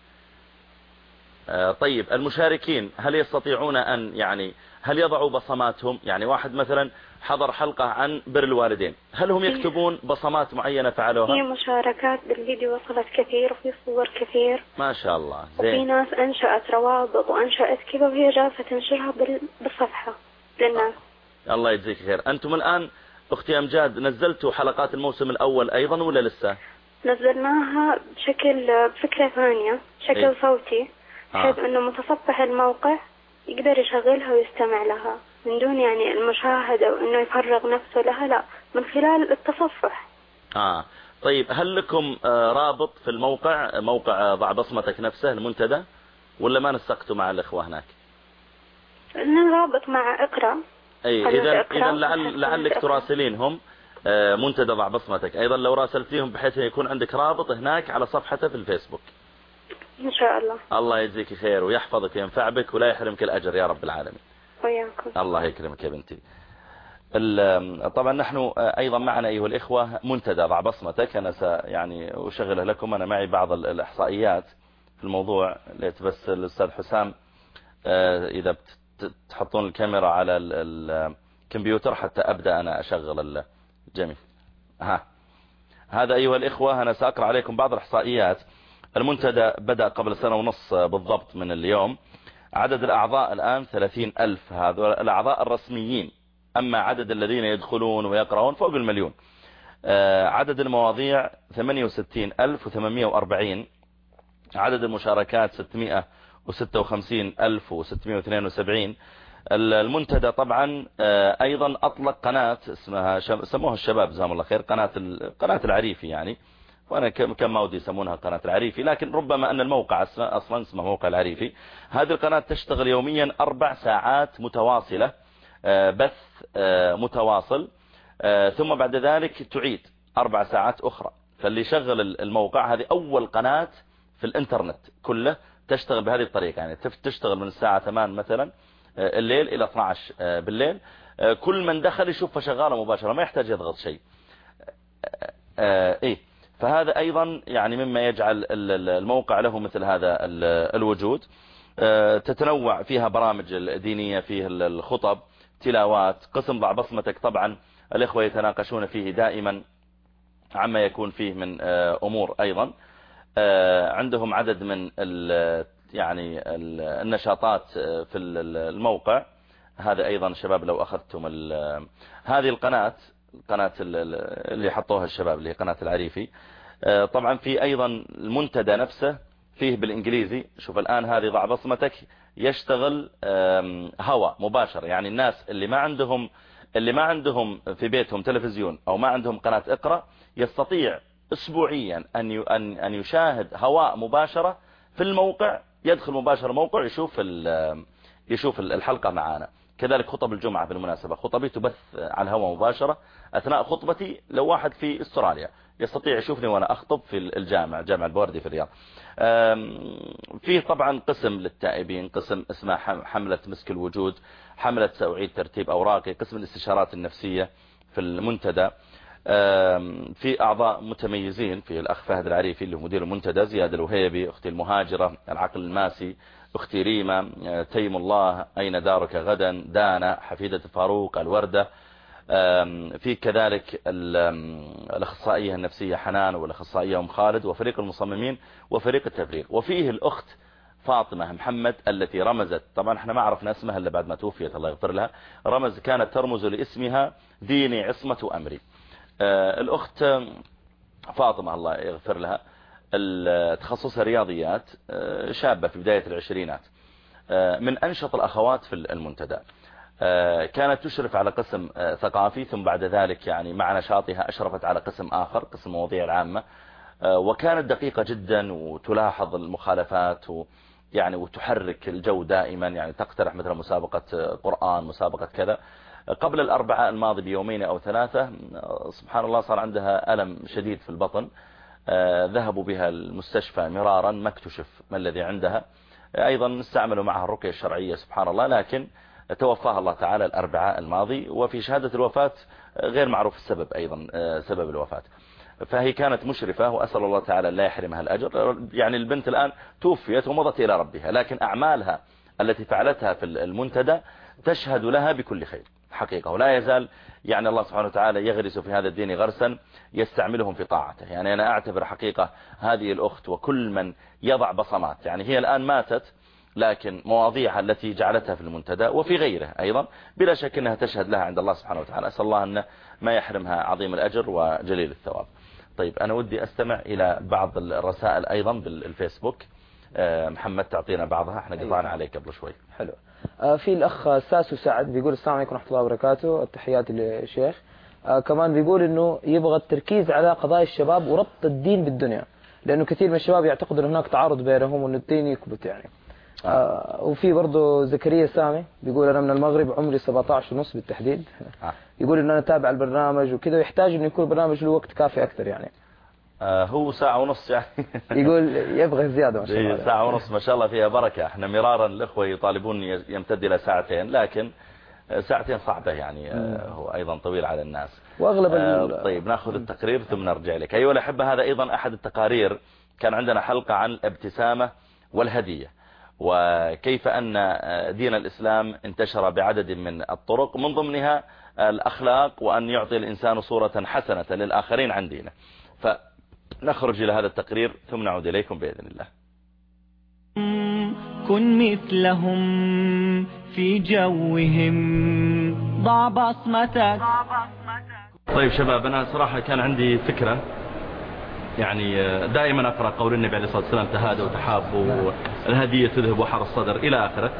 آه طيب المشاركين هل يستطيعون أن يعني هل يضعوا بصماتهم؟ يعني واحد مثلا حضر حلقة عن بر الوالدين، هل هم يكتبون بصمات معينة فعلوها؟ في مشاركات بالفيديو وصلت كثير وفي صور كثير ما شاء الله. زين. وفي ناس أنشأت روابط وأنشأت كذا وهي جالسة تنشرها بالصفحة للناس. آه. الله يجزيك خير. أنتم الآن أختي أمجاد نزلتوا حلقات الموسم الأول أيضا ولا لسه؟ نزلناها بشكل بفكرة ثانية، شكل إيه؟ صوتي، بحيث آه. أنه متصفح الموقع يقدر يشغلها ويستمع لها من دون يعني المشاهدة وأنه يفرغ نفسه لها، لا، من خلال التصفح. آه طيب هل لكم آه رابط في الموقع، موقع ضع بصمتك نفسه المنتدى، ولا ما نسقتوا مع الإخوة هناك؟ لنا رابط مع اقرأ. أي إذا إذا لعل لعلك تراسلينهم آه منتدى ضع بصمتك أيضا، لو راسلتيهم بحيث يكون عندك رابط هناك على صفحته في الفيسبوك. إن شاء الله. الله يجزيك خير ويحفظك وينفع بك ولا يحرمك الأجر يا رب العالمين. وياكم. الله يكرمك يا بنتي. طبعا نحن أيضا معنا أيها الإخوة منتدى ضع بصمتك، أنا س يعني أشغله لكم، أنا معي بعض الإحصائيات في الموضوع، ليت بس الأستاذ حسام إذا تحطون الكاميرا على الكمبيوتر حتى أبدأ أنا أشغل الجميع. ها هذا أيها الإخوة أنا سأقرأ عليكم بعض الإحصائيات. المنتدى بدأ قبل سنة ونص بالضبط من اليوم. عدد الأعضاء الآن ثلاثين ألف، هذا الأعضاء الرسميين، أما عدد الذين يدخلون ويقرؤون فوق المليون. عدد المواضيع ثمانية وستين ألف وثمانمائة وأربعين. عدد المشاركات ستمائة وستة وخمسين ألف وستمائة واثنين وسبعين. المنتدى طبعا أيضا أطلق قناة اسمها سموها الشباب جزاهم الله خير، قناة قناة العريفي يعني، وأنا كم ما ودي يسمونها قناة العريفي، لكن ربما أن الموقع أصلا اسمه موقع العريفي. هذه القناة تشتغل يوميا أربع ساعات متواصلة، بث متواصل، ثم بعد ذلك تعيد أربع ساعات أخرى. فاللي شغل الموقع هذه أول قناة في الإنترنت كله تشتغل بهذه الطريقة، يعني تشتغل من الساعة ثمانية مثلا الليل إلى اثني عشر بالليل، كل من دخل يشوفها شغالة مباشرة ما يحتاج يضغط شيء. إيه فهذا أيضا يعني مما يجعل الموقع له مثل هذا الوجود. تتنوع فيها برامج دينية، فيه الخطب، تلاوات، قسم ضع بصمتك طبعا الإخوة يتناقشون فيه دائما عما يكون فيه من أمور. أيضا عندهم عدد من يعني النشاطات في الموقع هذا. أيضا شباب لو أخذتم هذه القناة، قناة اللي حطوها الشباب اللي هي قناة العريفي، طبعا في أيضا المنتدى نفسه فيه بالإنجليزي. شوف الآن هذه ضع بصمتك يشتغل هوا مباشر، يعني الناس اللي ما عندهم اللي ما عندهم في بيتهم تلفزيون أو ما عندهم قناة اقرأ يستطيع أسبوعيا أن أن يشاهد هواء مباشرة في الموقع، يدخل مباشرة موقع يشوف يشوف الحلقة معانا. كذلك خطب الجمعة بالمناسبة، خطبي تبث على الهواء مباشرة أثناء خطبتي. لو واحد في استراليا يستطيع يشوفني وأنا أخطب في الجامع جامع البوردي في الرياض. فيه طبعا قسم للتائبين، قسم اسمه حملة مسك الوجود، حملة سأعيد ترتيب أوراقي، قسم الاستشارات النفسية في المنتدى. في أعضاء متميزين، في الأخ فهد العريفي اللي هو مدير المنتدى، زياد الوهيبي، أختي المهاجرة، العقل الماسي، أختي ريما، تيم الله، أين دارك غدا، دانا، حفيدة فاروق، الوردة. في كذلك الأخصائية النفسية حنان، والأخصائية أم خالد، وفريق المصممين، وفريق التفريغ. وفيه الأخت فاطمة محمد التي رمزت، طبعا احنا ما عرفنا اسمها إلا بعد ما توفيت الله يغفر لها، رمز كانت ترمز لاسمها ديني عصمة أمري. الأخت فاطمة الله يغفر لها تخصصها رياضيات، شابة في بداية العشرينات، من أنشط الأخوات في المنتدى. كانت تشرف على قسم ثقافي، ثم بعد ذلك يعني مع نشاطها أشرفت على قسم آخر، قسم المواضيع العامة، وكانت دقيقة جدا وتلاحظ المخالفات ويعني وتحرك الجو دائما، يعني تقترح مثل مسابقة قرآن، مسابقة كذا. قبل الأربعاء الماضي بيومين أو ثلاثة سبحان الله صار عندها ألم شديد في البطن، ذهبوا بها المستشفى مرارا ما اكتشف ما الذي عندها. أيضا استعملوا معها الرقية الشرعية سبحان الله، لكن توفاها الله تعالى الأربعاء الماضي، وفي شهادة الوفاة غير معروف السبب أيضا سبب الوفاة. فهي كانت مشرفة، وأسأل الله تعالى لا يحرمها الأجر. يعني البنت الآن توفيت ومضت إلى ربها، لكن أعمالها التي فعلتها في المنتدى تشهد لها بكل خير حقيقة، ولا يزال يعني الله سبحانه وتعالى يغرس في هذا الدين غرسا يستعملهم في طاعته. يعني أنا أعتبر حقيقة هذه الأخت وكل من يضع بصمات، يعني هي الآن ماتت، لكن مواضيعها التي جعلتها في المنتدى وفي غيره أيضا بلا شك أنها تشهد لها عند الله سبحانه وتعالى. أسأل الله أن ما يحرمها عظيم الأجر وجليل الثواب. طيب أنا ودي أستمع إلى بعض الرسائل أيضا بالفيسبوك. محمد تعطينا بعضها، احنا قطعنا عليك قبل شوي. حلو. في الأخ ساسو سعد بيقول السلام عليكم ورحمة الله وبركاته، التحيات للشيخ. كمان بيقول إنه يبغى التركيز على قضايا الشباب وربط الدين بالدنيا، لأنه كثير من الشباب يعتقدوا أن هناك تعارض بينهم وأن الدين يكبت يعني. آه. وفي برضه زكريا سامي بيقول أنا من المغرب، عمري سبعة عشر ونص بالتحديد. آه. يقول إن أنا أتابع البرنامج وكذا، ويحتاج إنه يكون البرنامج له وقت كافي أكثر يعني. آه هو ساعة ونص يعني. يقول يبغى زيادة ما شاء الله. ساعة ونص ما شاء الله فيها بركة. احنا مرارا الإخوة يطالبون يمتد إلى ساعتين، لكن ساعتين صعبة يعني. آه هو أيضا طويل على الناس. وأغلب آه طيب نأخذ التقرير ثم نرجع لك. أيها الأحبة، هذا أيضا أحد التقارير. كان عندنا حلقة عن الابتسامة والهدية، وكيف أن دين الإسلام انتشر بعدد من الطرق من ضمنها الأخلاق، وأن يعطي الإنسان صورة حسنة للآخرين عن دينه. فنخرج إلى هذا التقرير ثم نعود إليكم بإذن الله. كن مثلهم في جوهم، ضع بصمتك. طيب شباب، أنا صراحة كان عندي فكرة، يعني دائما أقرأ قول النبي عليه الصلاة والسلام تهادوا وتحابوا، الهدية تذهب وحر الصدر إلى آخره.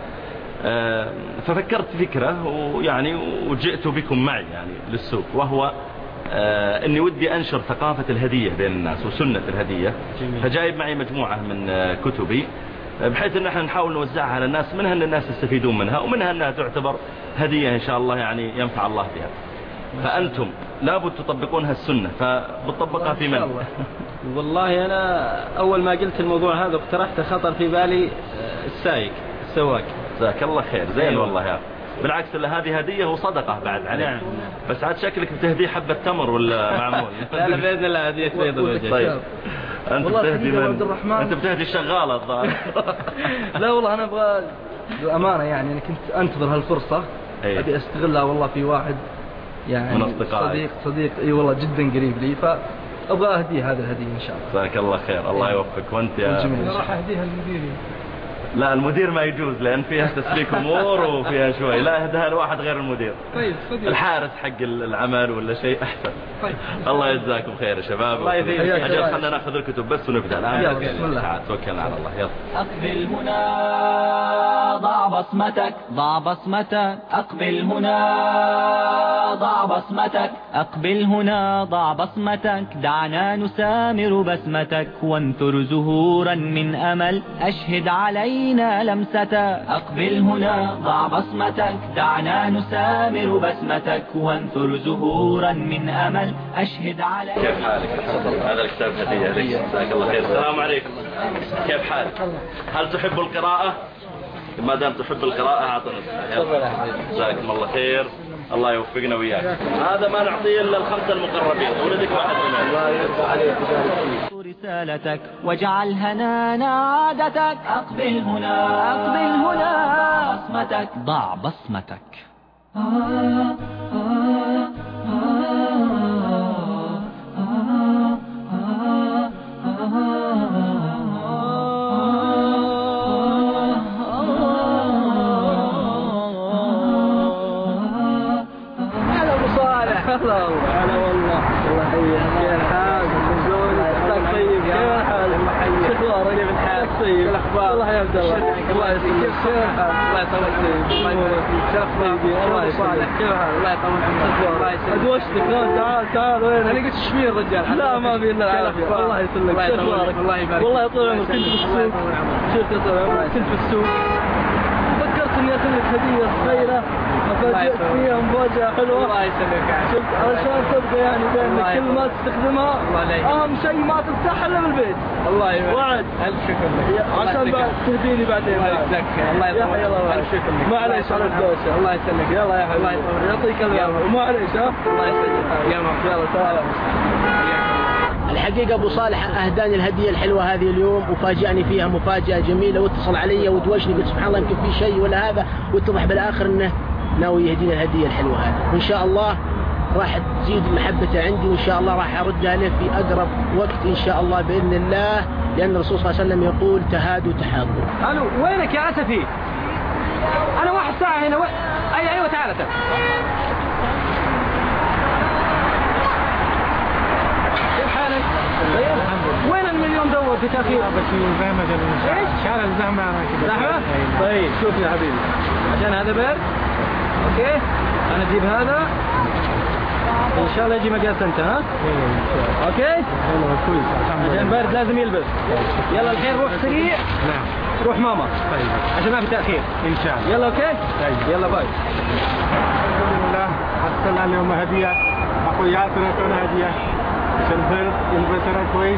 ففكرت فكرة ويعني وجئت بكم معي يعني للسوق، وهو أني ودي أنشر ثقافة الهدية بين الناس وسنة الهدية. فجايب معي مجموعة من كتبي بحيث أن احنا نحاول نوزعها على الناس، منها أن الناس يستفيدون منها، ومنها أنها تعتبر هدية إن شاء الله يعني ينفع الله بها. فأنتم لابد تطبقونها السنة، فبتطبقها في من؟ والله أنا أول ما قلت الموضوع هذا اقترحت خطر في بالي السايق السواق. جزاك الله خير، زين والله يا بالعكس، هذه هدية وصدقة بعد عليك. نعم. بس عاد شكلك بتهدي حبة تمر ولا معمول؟ لا لا بإذن الله هدية بيض الوجه. طيب أنت بتهدي من؟ عبد الرحمن أنت بتهدي الشغالة الظاهر. لا والله أنا أبغى الأمانة، يعني أنا كنت أنتظر هالفرصة أبي أستغلها والله في واحد يعني من أصدقائي صديق صديق أي والله جدا قريب لي، فأبغى أهديه هذا الهدية إن شاء الله. جزاك الله خير، الله يوفقك. وأنت يا راح أهديها للمدير؟ لا المدير ما يجوز، لأن فيها تسليك أمور وفيها شوي، لا اهدها لواحد غير المدير. طيب صديق. الحارس حق العمل ولا شيء أحسن. طيب. الله يجزاكم خير يا شباب. الله يجزاك. أجل خلنا ناخذ الكتب بس ونبدأ الآن. بسم الله. توكلنا على الله. يلا. أقبل هنا ضع بصمتك، ضع بصمتك. أقبل هنا ضع بصمتك، أقبل هنا ضع بصمتك. دعنا نسامر بسمتك وانثر زهورا من أمل، أشهد علينا لمستك. أقبل هنا ضع بصمتك، دعنا نسامر بسمتك وانثر زهورا من أمل، أشهد علينا. كيف حالك؟ هذا الكتاب هدية لك. جزاك الله خير. السلام عليكم. كيف حالك؟ هل تحب القراءة؟ ما دام تحب القراءة أعطنا. جزاكم الله خير، الله يوفقنا وياك. هذا ما نعطيه إلا الخمسة المقربين، ولدك واحد منهم. الله يرضى عليك رسالتك واجعل هنانا عادتك. أقبل هنا، أقبل هنا بصمتك، ضع بصمتك. هلا أبو صالح. هلا هلا والله. الله يحييك. كيف حالك؟ طيب كيف حالك؟ الله يحييك. شو اخبارك؟ كيف الحال؟ طيب الاخبار؟ الله يا عبد الله. الله يسلمك. كيف حالك؟ الله يطول عمرك. الله يبارك فيك. شرف لي. الله يصالح. كيف حالك؟ الله يطول عمرك. الله يسلمك. ادوشتك. تعال تعال. وين؟ انا قلت ايش فيه الرجال؟ لا ما في الا العافيه. الله يسلمك. الله يطول. الله يبارك. والله يطول عمرك. كنت في السوق. شفت يا طول كنت في السوق، فكرت اني اخذ لك هديه صغيره افاجئك فيها مفاجاه حلوه. الله يسلمك. شفت علشان تبقى يعني بانك كل ما تستخدمها اهم شيء ما تفتحها الا بالبيت. الله يبارك. وعد. الف شكر لك عشان تهديني بعدين. الله يسلمك. الله يطول. الف شكر لك. معليش على الدوشه. الله يسلمك. يلا يا حبيبي. الله يطول. يعطيك العافيه. ومعليش ها. الله يسلمك. يا مرحبا. يلا تعال. الحقيقة أبو صالح أهداني الهدية الحلوة هذه اليوم وفاجأني فيها مفاجأة جميلة، واتصل علي ودوشني قلت سبحان الله يمكن في شيء ولا هذا، واتضح بالآخر أنه ناوي يهدينا الهدية الحلوة هذه، وإن شاء الله راح تزيد محبته عندي، وإن شاء الله راح أردها له في أقرب وقت إن شاء الله بإذن الله، لأن الرسول صلى الله عليه وسلم يقول تهادوا تحابوا. ألو وينك يا أسفي؟ أنا واحد ساعة هنا و... أي أيوة تعال تعال. وين المليون دور في تأخير؟ بس زحمة ايش؟ شارع الزحمة زحمة؟ طيب شوف يا حبيبي عشان هذا برد اوكي انا اجيب هذا ان شاء الله يجي مقاس انت ها؟ اوكي؟ والله كويس عشان برد لازم يلبس. يلا الحين روح سريع. نعم روح ماما. طيب عشان ما في تأخير ان شاء الله. يلا اوكي؟ طيب يلا باي. الحمد لله حصلنا اليوم هدية، اخوياتنا كنا هدية عشان البرد يلبسنا كويس.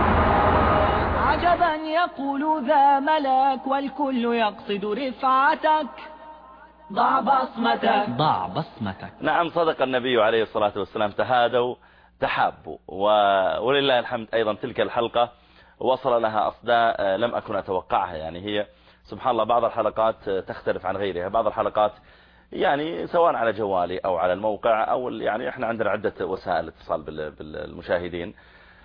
عجبا يقول ذا ملك والكل يقصد رفعتك، ضع بصمتك، ضع بصمتك. نعم صدق النبي عليه الصلاة والسلام تهادوا تحابوا، ولله الحمد أيضا تلك الحلقة وصل لها أصداء لم أكن أتوقعها، يعني هي سبحان الله بعض الحلقات تختلف عن غيرها. بعض الحلقات يعني سواء على جوالي أو على الموقع أو يعني إحنا عندنا عدة وسائل اتصال بالمشاهدين.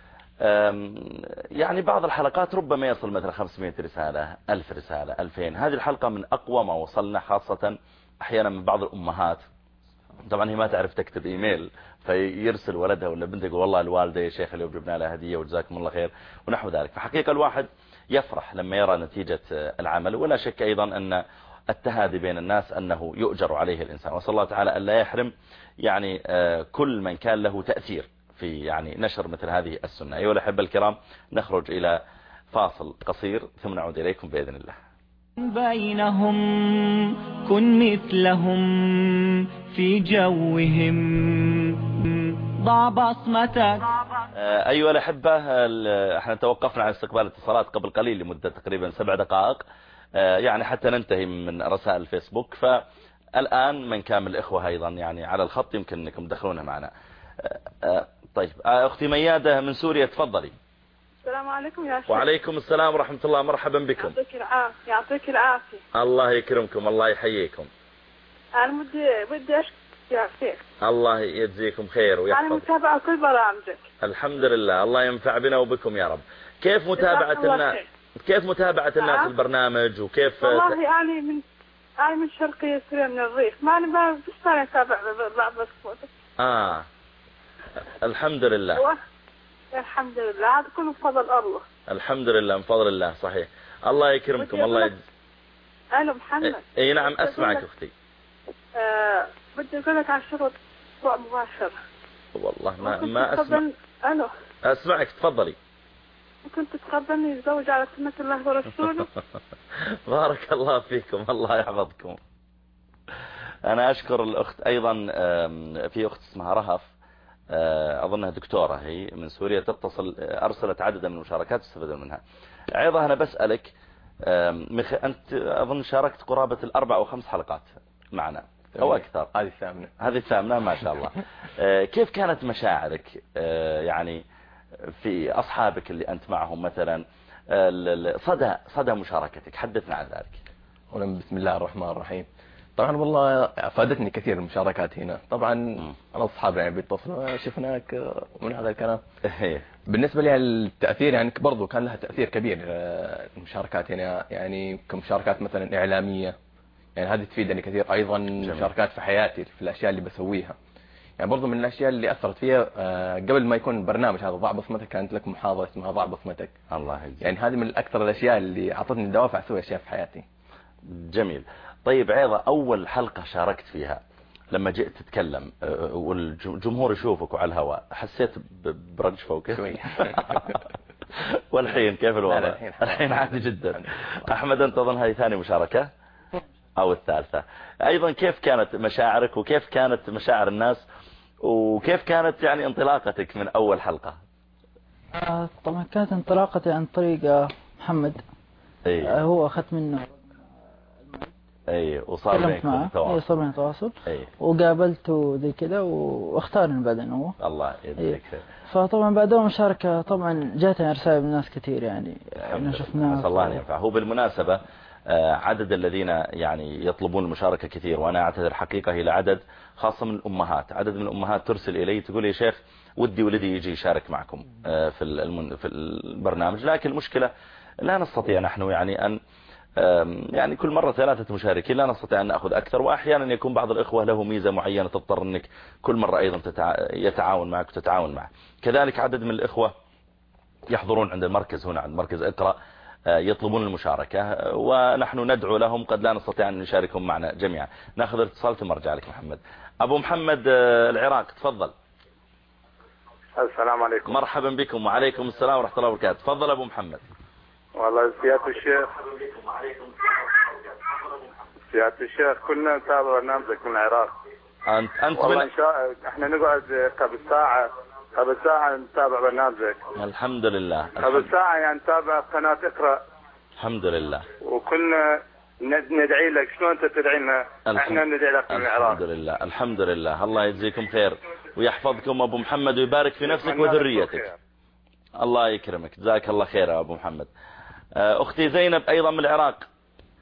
يعني بعض الحلقات ربما يصل مثلا خمسمائة رسالة، ألف رسالة، ألفين. هذه الحلقة من أقوى ما وصلنا، خاصة أحيانا من بعض الأمهات. طبعا هي ما تعرف تكتب إيميل، فيرسل ولدها ولا بنته يقول والله الوالدة يا شيخ اليوم جبنا لها هدية وجزاكم الله خير ونحو ذلك. فحقيقة الواحد يفرح لما يرى نتيجة العمل. ولا شك أيضا أن التهادي بين الناس أنه يؤجر عليه الإنسان. وصلى الله تعالى أن لا يحرم يعني كل من كان له تأثير في يعني نشر مثل هذه السنة. أيها الأحبة الكرام، نخرج إلى فاصل قصير ثم نعود إليكم بإذن الله. بينهم كن مثلهم في جوهم ضع بصمتك. أيها الأحبة، احنا توقفنا عن استقبال اتصالات قبل قليل لمدة تقريبا سبع دقائق يعني حتى ننتهي من رسائل الفيسبوك. فالآن من كامل الإخوة أيضا يعني على الخط يمكن أنكم تدخلونها معنا. طيب أختي ميادة من سوريا تفضلي. السلام عليكم يا شيخ. وعليكم السلام ورحمة الله، مرحبا بكم. يعطيك العافية. يعطيك العافية. الله يكرمكم، الله يحييكم. أنا بدي بدي أشكرك يا شيخ. الله يجزيكم خير ويحفظك. أنا متابعة كل برامجك. الحمد لله، الله ينفع بنا وبكم يا رب. كيف متابعة الناس كيف متابعة الناس البرنامج وكيف؟ والله يعني من أنا من شرقية سوريا من الريف، ما أنا بس أنا أتابع بعض الصوت. آه الحمد لله. الحمد لله، هذا كله بفضل الله. الحمد لله، من فضل الله. صحيح، الله يكرمكم. الله يجزيك. ألو محمد. اي نعم اسمعك اختي. آه بدي اقول لك عن شروط مباشرة. والله ما ما اسمع. الو اسمعك، تفضلي. كنت تقبلني الزوج على سنة الله ورسوله؟ بارك الله فيكم، الله يحفظكم. انا اشكر الاخت ايضا، في اخت اسمها رهف أظنها دكتورة، هي من سوريا، تتصل أرسلت عددا من المشاركات تستفيدون منها. عيضة أنا بسألك، أنت أظن شاركت قرابة الأربع أو خمس حلقات معنا أو أكثر. هذه الثامنة. هذه الثامنة ما شاء الله. كيف كانت مشاعرك يعني في أصحابك اللي أنت معهم مثلا، صدى صدى مشاركتك؟ حدثنا عن ذلك. بسم الله الرحمن الرحيم. طبعا والله افادتني كثير المشاركات هنا. طبعا انا اصحابي يعني بيتصلوا شفناك من هذا الكلام. بالنسبه لي التاثير يعني برضو كان لها تاثير كبير المشاركات هنا، يعني كمشاركات مثلا اعلاميه، يعني هذه تفيدني كثير. ايضا مشاركات في حياتي في الاشياء اللي بسويها، يعني برضو من الاشياء اللي اثرت فيها قبل ما يكون البرنامج هذا ضع بصمتك، كانت لك محاضره اسمها ضع بصمتك. الله يجزيك. يعني هذه من اكثر الاشياء اللي اعطتني دوافع اسوي اشياء في حياتي. جميل. طيب عيضة، أول حلقة شاركت فيها لما جئت تتكلم والجمهور يشوفك وعلى الهواء، حسيت برجفة وكيف؟ والحين كيف الوضع؟ الحين عادي جدا. أحمد أنت أظن هذه ثاني مشاركة أو الثالثة. أيضا كيف كانت مشاعرك وكيف كانت مشاعر الناس وكيف كانت يعني انطلاقتك من أول حلقة؟ آه طبعا كانت انطلاقتي عن طريق محمد. أي. آه هو أخذت منه اي وصار بينكم تواصل. اي صار بيننا تواصل. اي وقابلته زي كذا واختارني بعدين هو. الله يجزيك خير. فطبعا بعد مشاركة طبعا جاتني رسائل من ناس كثير يعني شفناها. نسأل الله ان ينفع. هو بالمناسبة عدد الذين يعني يطلبون المشاركة كثير، وانا اعتذر حقيقة الى عدد خاصة من الامهات. عدد من الامهات ترسل الي تقول يا شيخ ودي ولدي يجي يشارك معكم في المن... في البرنامج، لكن المشكلة لا نستطيع نحن يعني ان يعني كل مرة ثلاثة مشاركين، لا نستطيع أن نأخذ أكثر. وأحيانا يكون بعض الإخوة له ميزة معينة تضطر أنك كل مرة أيضا تتع... يتعاون معك وتتعاون معه. كذلك عدد من الإخوة يحضرون عند المركز هنا عند مركز اقرأ يطلبون المشاركة، ونحن ندعو لهم، قد لا نستطيع أن نشاركهم معنا جميعا. نأخذ الاتصال ثم أرجع لك محمد. أبو محمد العراق تفضل. السلام عليكم. مرحبا بكم. وعليكم السلام ورحمة الله وبركاته. تفضل أبو محمد. والله سيادة الشيخ سيادة الشيخ كنا نتابع برنامجك من العراق. أنت أنت والله من... إن شاء احنا نقعد قبل ساعة قبل ساعة نتابع برنامجك. الحمد لله. قبل ساعة يعني نتابع قناة اقرأ. الحمد لله. وكنا ندعي لك. شلون أنت تدعي لنا؟ احنا ندعي لك من العراق. الحمد لله. الحمد لله. الله يجزيكم خير ويحفظكم أبو محمد ويبارك في نفسك وذريتك. الله يكرمك. جزاك الله خير يا أبو محمد. أختي زينب أيضا من العراق.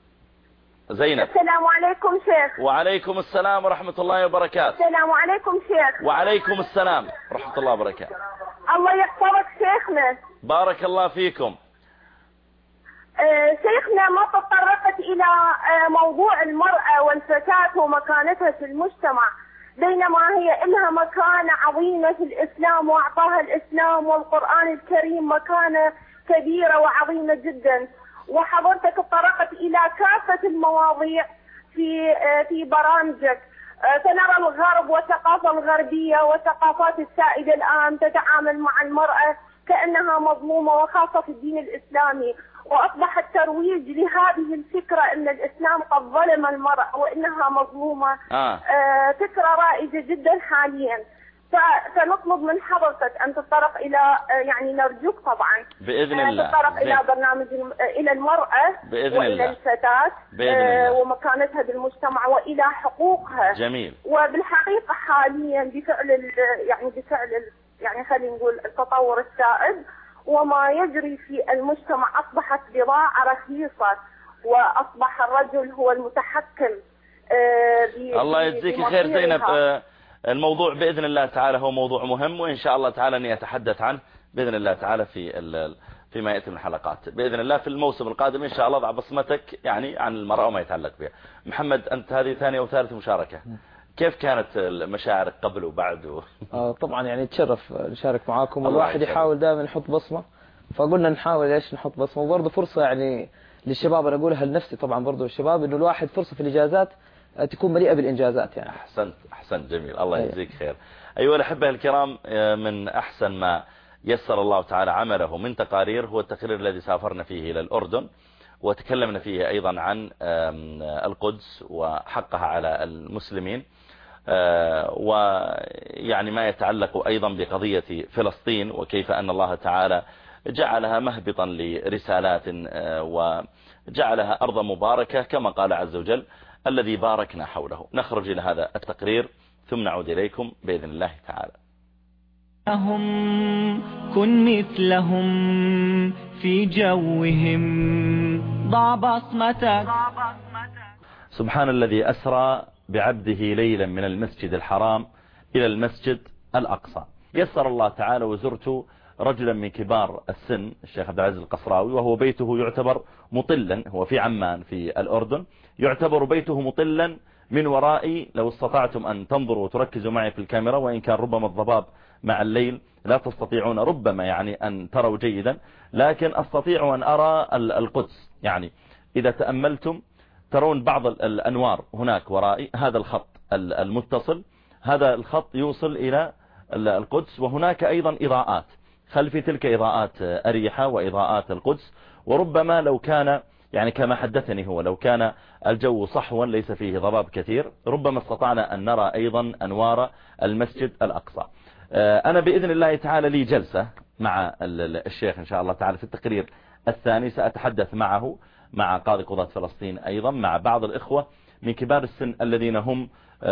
زينب. السلام عليكم شيخ. وعليكم السلام ورحمة الله وبركاته. السلام عليكم شيخ. وعليكم السلام ورحمة الله وبركاته. الله يحفظك شيخنا. بارك الله فيكم. آه شيخنا، ما تطرقت إلى آه موضوع المرأة والفتاة ومكانتها في المجتمع، بينما هي إلها مكانة عظيمة في الإسلام، وأعطاها الإسلام والقرآن الكريم مكانة كبيرة وعظيمة جدا. وحضرتك تطرقت إلى كافة المواضيع في آه في برامجك. آه فنرى الغرب والثقافة الغربية والثقافات السائدة الآن تتعامل مع المرأة كأنها مظلومة، وخاصة في الدين الإسلامي، وأصبح الترويج لهذه الفكرة أن الإسلام قد ظلم المرأة وإنها مظلومة آه. آه فكرة رائجة جدا حاليا. فنطلب من حضرتك أن تتطرق إلى آه يعني نرجوك طبعا بإذن الله تتطرق إلى برنامج إلى المرأة بإذن وإلى الله. الفتاة بإذن الله. آه ومكانتها بالمجتمع وإلى حقوقها. جميل. وبالحقيقة حاليا بفعل يعني بفعل يعني خلينا نقول التطور السائد وما يجري في المجتمع، أصبحت بضاعة رخيصة، وأصبح الرجل هو المتحكم. آه الله يجزيك خير زينب. آه الموضوع بإذن الله تعالى هو موضوع مهم، وإن شاء الله تعالى أني أتحدث عنه بإذن الله تعالى في فيما يأتي من حلقات بإذن الله في الموسم القادم إن شاء الله. ضع بصمتك يعني عن المرأة وما يتعلق بها. محمد، أنت هذه ثانية أو ثالث مشاركة، كيف كانت المشاعر قبل وبعد و... آه طبعا يعني تشرف نشارك معاكم، والواحد يحاول دائما يحط بصمة، فقلنا نحاول ايش نحط بصمة، وبرضه فرصة يعني للشباب، انا اقولها لنفسي طبعا برضه الشباب، انه الواحد فرصة في الاجازات تكون مليئة بالانجازات يعني. احسنت احسنت جميل، الله يجزيك خير. ايها الاحبه الكرام، من احسن ما يسر الله تعالى عمله من تقارير هو التقرير الذي سافرنا فيه الى الاردن، وتكلمنا فيه ايضا عن القدس وحقها على المسلمين، ويعني ما يتعلق أيضا بقضية فلسطين، وكيف أن الله تعالى جعلها مهبطا لرسالات وجعلها أرضا مباركة كما قال عز وجل الذي باركنا حوله. نخرج إلى هذا التقرير ثم نعود إليكم بإذن الله تعالى. هم كن مثلهم في جوهم، ضع بصمتك. سبحان الذي أسرى بعبده ليلا من المسجد الحرام إلى المسجد الأقصى. يسر الله تعالى وزرت رجلا من كبار السن، الشيخ عبد العزيز القصراوي، وهو بيته يعتبر مطلا، هو في عمان في الأردن، يعتبر بيته مطلا من ورائي. لو استطعتم أن تنظروا وتركزوا معي في الكاميرا، وإن كان ربما الضباب مع الليل لا تستطيعون ربما يعني أن تروا جيدا، لكن أستطيع أن أرى القدس. يعني إذا تأملتم ترون بعض الأنوار هناك ورائي، هذا الخط المتصل، هذا الخط يوصل إلى القدس، وهناك أيضا إضاءات خلفي، تلك إضاءات أريحة وإضاءات القدس. وربما لو كان يعني كما حدثني هو لو كان الجو صحوا ليس فيه ضباب كثير، ربما استطعنا أن نرى أيضا أنوار المسجد الأقصى. أنا بإذن الله تعالى لي جلسة مع الشيخ إن شاء الله تعالى في التقرير الثاني، سأتحدث معه مع قاضي قضاة فلسطين، أيضا مع بعض الإخوة من كبار السن الذين هم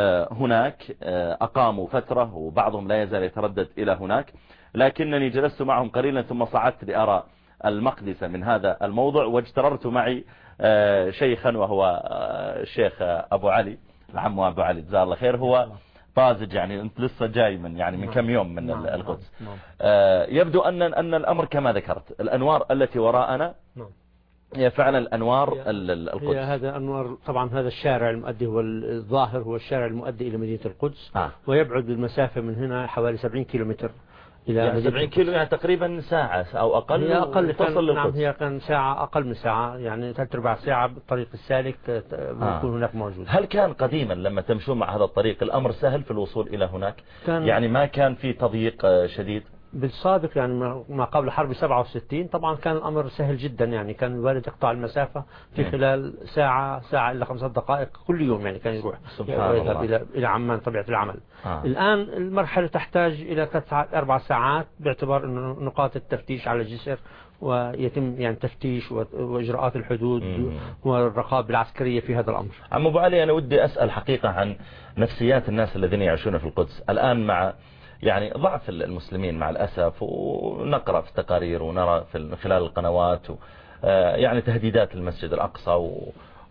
هناك أقاموا فترة، وبعضهم لا يزال يتردد إلى هناك، لكنني جلست معهم قليلا ثم صعدت لأرى المقدس من هذا الموضوع، واجتررت معي شيخا وهو الشيخ أبو علي، العم أبو علي جزاه الله خير، هو طازج يعني أنت لسه جاي من يعني من كم يوم من القدس. يبدو أن أن الأمر كما ذكرت، الأنوار التي وراءنا هي فعلا الأنوار القدس. هي هذا أنوار طبعا، هذا الشارع المؤدي هو الظاهر، هو الشارع المؤدي إلى مدينة القدس. آه. ويبعد بالمسافة من هنا حوالي سبعين كيلومتر إلى يعني سبعين كيلو، يعني تقريبا ساعة أو أقل. هي أقل تصل للقدس. نعم هي كان ساعة، أقل من ساعة، يعني ثلاث أرباع ساعة بالطريق السالك بيكون آه. هناك موجود. هل كان قديما لما تمشون مع هذا الطريق الأمر سهل في الوصول إلى هناك؟ يعني ما كان في تضييق شديد؟ بالسابق يعني ما قبل حرب سبعة وستين طبعا كان الأمر سهل جدا، يعني كان الوالد يقطع المسافة في خلال ساعة ساعة إلى خمسة دقائق كل يوم، يعني كان يروح يذهب إلى إلى عمان طبيعة العمل. آه. الآن المرحلة تحتاج إلى ثلاث ساعات أربع ساعات، باعتبار أنه نقاط التفتيش على الجسر، ويتم يعني تفتيش وإجراءات الحدود مم. والرقابة العسكرية في هذا الأمر. عم أبو علي، أنا ودي أسأل حقيقة عن نفسيات الناس الذين يعيشون في القدس الآن مع يعني ضعف المسلمين مع الأسف، ونقرأ في التقارير ونرى في خلال القنوات يعني تهديدات المسجد الأقصى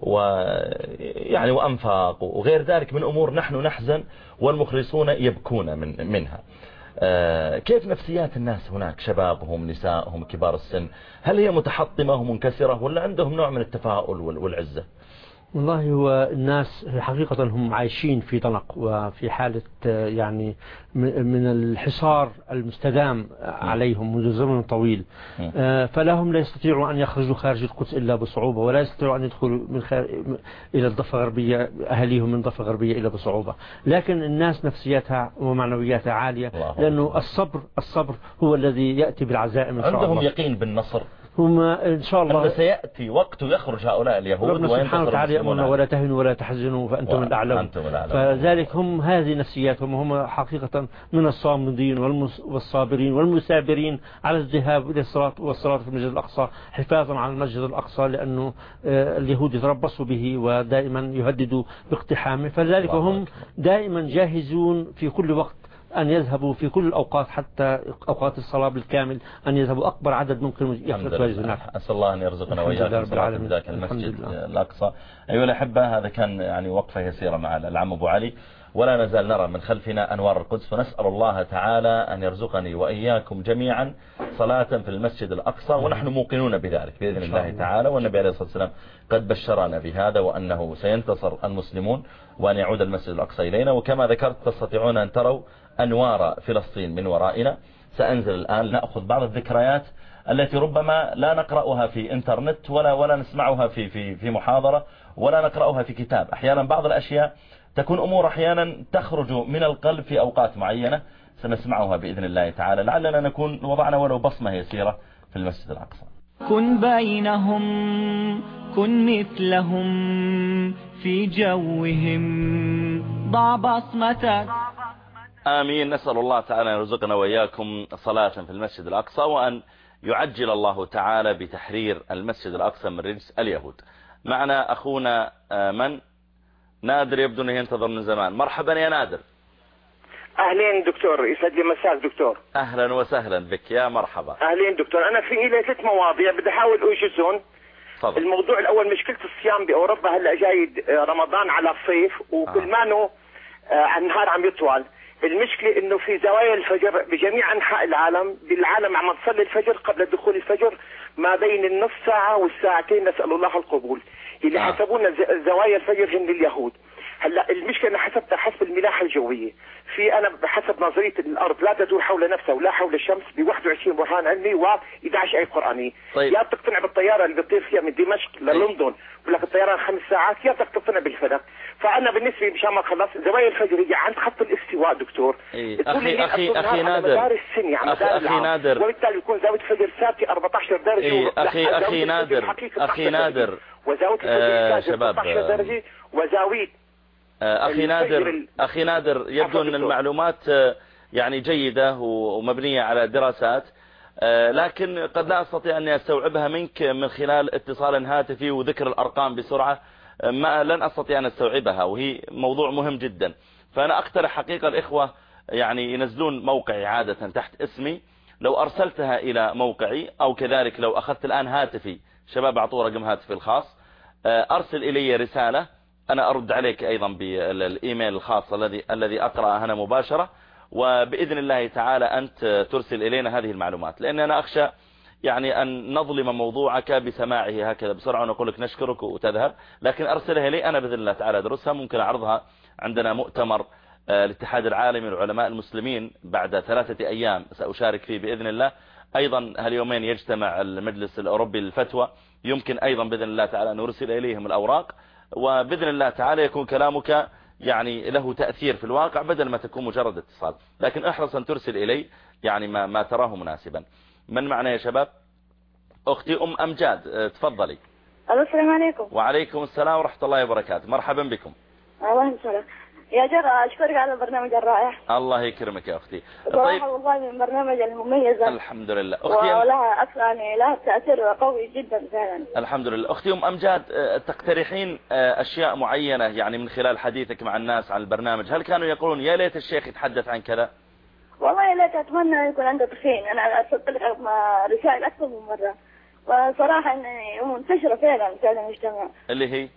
ويعني وأنفاق وغير ذلك من أمور نحن نحزن والمخلصون يبكون من منها. كيف نفسيات الناس هناك، شبابهم نسائهم كبار السن، هل هي متحطمة ومنكسرة ولا عندهم نوع من التفاؤل والعزة؟ والله هو الناس حقيقة هم عايشين في ضنك وفي حالة يعني من الحصار المستدام عليهم منذ زمن طويل، فلهم لا يستطيعوا أن يخرجوا خارج القدس إلا بصعوبة، ولا يستطيعوا أن يدخلوا من خارج إلى الضفة الغربية أهليهم من الضفة الغربية إلا بصعوبة. لكن الناس نفسياتها ومعنوياتها عالية، لأنه الصبر الصبر هو الذي يأتي بالعزائم إن شاء الله. عندهم يقين بالنصر، هم إن شاء الله سيأتي وقت يخرج هؤلاء اليهود ربنا سبحانه وتعالى يأمرنا ولا تهنوا ولا تحزنوا فأنتم الأعلون. فذلك هم هذه نفسياتهم، هم حقيقة من الصامدين والصابرين والمسابرين على الذهاب إلى الصلاة والصلاة في المسجد الأقصى حفاظا على المسجد الأقصى، لأنه اليهود يتربصوا به ودائما يهددوا باقتحامه، فذلك هم دائما جاهزون في كل وقت أن يذهبوا في كل الأوقات حتى أوقات الصلاة بالكامل، أن يذهبوا أكبر عدد ممكن يخلط ويزنات. أسأل الله أن يرزقنا وإياكم صلاة ذاك المسجد الأقصى. أيها الأحبة، هذا كان يعني وقفة يسيرة مع العم أبو علي، ولا نزال نرى من خلفنا أنوار القدس، ونسأل الله تعالى أن يرزقني وإياكم جميعا صلاة في المسجد الأقصى، ونحن موقنون بذلك بإذن الله تعالى، والنبي عليه الصلاة والسلام قد بشرنا بهذا وأنه سينتصر المسلمون وأن يعود المسجد الأقصى إلينا. وكما ذكرت تستطيعون أن تروا أنوار فلسطين من ورائنا. سأنزل الآن نأخذ بعض الذكريات التي ربما لا نقرأها في انترنت ولا ولا نسمعها في في في محاضرة ولا نقرأها في كتاب. أحيانا بعض الأشياء تكون أمور أحيانا تخرج من القلب في أوقات معينة سنسمعها بإذن الله تعالى، لعلنا نكون وضعنا ولو بصمة يسيرة في المسجد الأقصى. كن بينهم كن مثلهم في جوهم ضع بصمتك. آمين. نسأل الله تعالى أن يرزقنا وإياكم صلاة في المسجد الأقصى، وأن يعجل الله تعالى بتحرير المسجد الأقصى من رجس اليهود. معنا أخونا من نادر، يبدو أنه ينتظر من زمان. مرحبا يا نادر. أهلين دكتور، يسعد لي مساك دكتور. أهلا وسهلا بك، يا مرحبا. أهلين دكتور، أنا في إلي ثلاث مواضيع بدي أحاول أوجزهم. فضل. الموضوع الأول مشكلة الصيام بأوروبا، هلا جاي رمضان على الصيف وكل ما نو النهار عم يطول. المشكلة انه في زوايا الفجر بجميع انحاء العالم، بالعالم عم تصلي الفجر قبل دخول الفجر ما بين النص ساعة والساعتين، نسأل الله القبول. اللي آه. حسبونا زوايا الفجر هن اليهود. هلا المشكلة انا حسبتها حسب الملاحة الجوية، في انا بحسب نظرية الارض لا تدور حول نفسها ولا حول الشمس ب واحد وعشرين برهان علمي و إحدى عشرة آية قرآنية. طيب. يا بتقتنع بالطيارة اللي بتطير فيها من دمشق للندن بقول لك الطيران خمس ساعات، يا بدك تقتنع بالفلك. فانا بالنسبة مشان ما خلص زوايا الفجر هي عند خط الاستواء دكتور. إيه. اخي اخي اخي نادر مدار السنة على مدار اخي نادر، وبالتالي يكون زاوية الفجر ثابتة أربعة عشر درجة. إيه. اخي اخي نادر اخي نادر وزاوية الفجر ستة عشر درجة وزاوية أخي نادر أخي نادر يبدو أن المعلومات يعني جيدة ومبنية على دراسات، لكن قد لا أستطيع أن أستوعبها منك من خلال اتصال هاتفي وذكر الأرقام بسرعة، ما لن أستطيع أن أستوعبها، وهي موضوع مهم جدا. فأنا أقترح حقيقة الإخوة يعني ينزلون موقعي عادة تحت اسمي، لو أرسلتها إلى موقعي أو كذلك لو أخذت الآن هاتفي، شباب أعطوا رقم هاتفي الخاص، أرسل إلي رسالة أنا أرد عليك أيضا بالإيميل الخاص الذي الذي أقرأ هنا مباشرة، وبإذن الله تعالى أنت ترسل إلينا هذه المعلومات، لأن أنا أخشى يعني أن نظلم موضوعك بسماعه هكذا بسرعة ونقول لك نشكرك وتذهب، لكن أرسلها لي أنا بإذن الله تعالى أدرسها، ممكن أعرضها عندنا مؤتمر الاتحاد العالمي للعلماء المسلمين بعد ثلاثة أيام سأشارك فيه بإذن الله. أيضا هاليومين يجتمع المجلس الأوروبي للفتوى، يمكن أيضا بإذن الله تعالى أن نرسل إليهم الأوراق، وبإذن الله تعالى يكون كلامك يعني له تأثير في الواقع بدل ما تكون مجرد اتصال، لكن احرص أن ترسل إلي يعني ما, ما تراه مناسبا. من معنا يا شباب؟ أختي أم أمجاد، تفضلي. السلام عليكم. وعليكم السلام ورحمة الله وبركاته، مرحبا بكم. الله يسلمك يا جرى، أشكرك على البرنامج الرائع. الله يكرمك يا أختي. طيب والله من البرنامج المميز. الحمد لله أختي. ولها أصلا لها تأثير قوي جدا فعلا. الحمد لله. أختي أم أمجاد، تقترحين أشياء معينة يعني من خلال حديثك مع الناس عن البرنامج، هل كانوا يقولون يا ليت الشيخ يتحدث عن كذا؟ والله يا ليت، أتمنى يكون عنده تخين. أنا أرسلت لك رسائل أكثر من مرة، وصراحة منتشرة فعلا في المجتمع. اللي هي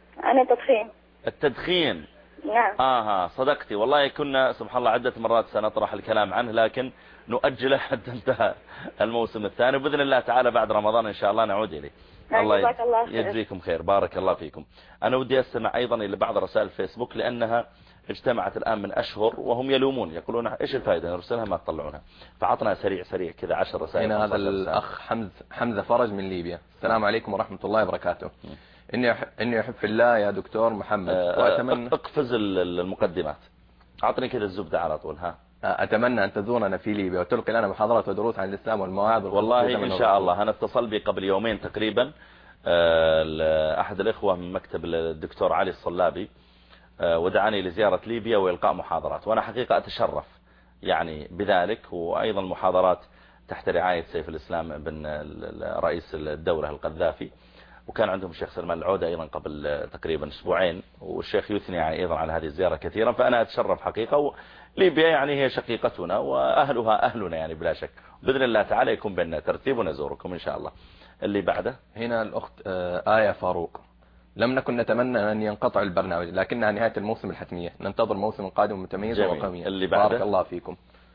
أنا تدخين. التدخين. نعم. آها صدقتي والله، كنا سبحان الله عدة مرات سنطرح الكلام عنه، لكن نؤجله حتى انتهى الموسم الثاني، وبإذن الله تعالى بعد رمضان إن شاء الله نعود إليه. الله يجزيكم خير، بارك الله فيكم. أنا ودي أستمع أيضا إلى بعض رسائل الفيسبوك، لأنها اجتمعت الآن من أشهر وهم يلومون يقولون إيش الفائدة نرسلها ما تطلعونها، فعطنا سريع سريع كذا عشر رسائل. هنا هذا الأخ حمز حمزة فرج من ليبيا. السلام عليكم ورحمة الله وبركاته. إني أحب, إني أحب في الله يا دكتور محمد، وأتمنى اقفز المقدمات، أعطني كذا الزبدة على طول. ها أتمنى أن تزورنا في ليبيا وتلقي لنا محاضرات ودروس عن الإسلام والمواعظ. والله إن شاء الله. أنا اتصل بي قبل يومين تقريبا أحد الإخوة من مكتب الدكتور علي الصلابي، ودعاني لزيارة ليبيا وإلقاء محاضرات، وأنا حقيقة أتشرف يعني بذلك، وأيضا محاضرات تحت رعاية سيف الإسلام بن رئيس الدولة القذافي، وكان عندهم الشيخ سلمان العودة أيضا قبل تقريبا أسبوعين، والشيخ يثني أيضا على هذه الزيارة كثيرا، فأنا أتشرف حقيقة. وليبيا يعني هي شقيقتنا وأهلها أهلنا يعني بلا شك، بإذن الله تعالى يكون بيننا ترتيب ونزوركم إن شاء الله. اللي بعده هنا الأخت آية فاروق. لم نكن نتمنى أن ينقطع البرنامج، لكنها نهاية الموسم الحتمية، ننتظر موسم قادم متميز وقومي. اللي بعده بارك الله فيكم.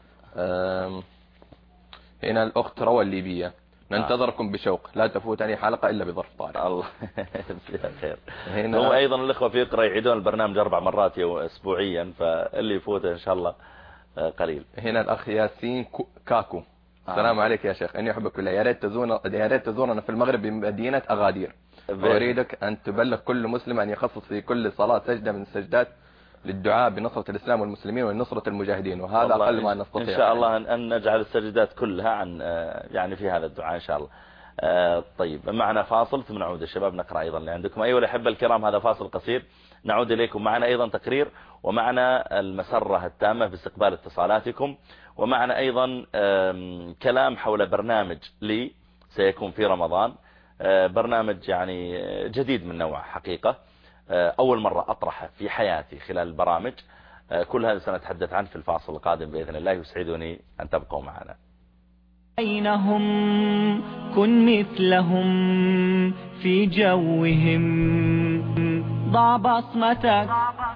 هنا الأخت روى الليبية. ننتظركم بشوق، لا تفوتني حلقة إلا بظرف طارئ. الله خير. هو أيضا الإخوة في إقرأ يعيدون البرنامج أربع مرات أسبوعيا، فاللي يفوته إن شاء الله قليل. هنا الأخ ياسين كاكو. السلام آه. عليك يا شيخ، إني أحبك بالله، يا ريت تزورنا يا ريت تزورنا في المغرب بمدينة أغادير، وأريدك أن تبلغ كل مسلم أن يخصص في كل صلاة سجدة من السجدات للدعاء بنصرة الإسلام والمسلمين ونصرة المجاهدين، وهذا أقل ما نستطيع. إن شاء الله أن نجعل السجدات كلها عن يعني في هذا الدعاء إن شاء الله. طيب معنا فاصل ثم نعود الشباب نقرأ أيضا اللي عندكم. أيها الأحبة الكرام، هذا فاصل قصير نعود إليكم. معنا أيضا تقرير، ومعنا المسرة التامة في استقبال اتصالاتكم، ومعنا أيضا كلام حول برنامج لي سيكون في رمضان، برنامج يعني جديد من نوعه حقيقة، أول مرة أطرحه في حياتي خلال البرامج. كل هذا سنتحدث عنه في الفاصل القادم بإذن الله، يسعدني أن تبقوا معنا. بينهم كن مثلهم في جوهم، ضع بصمتك.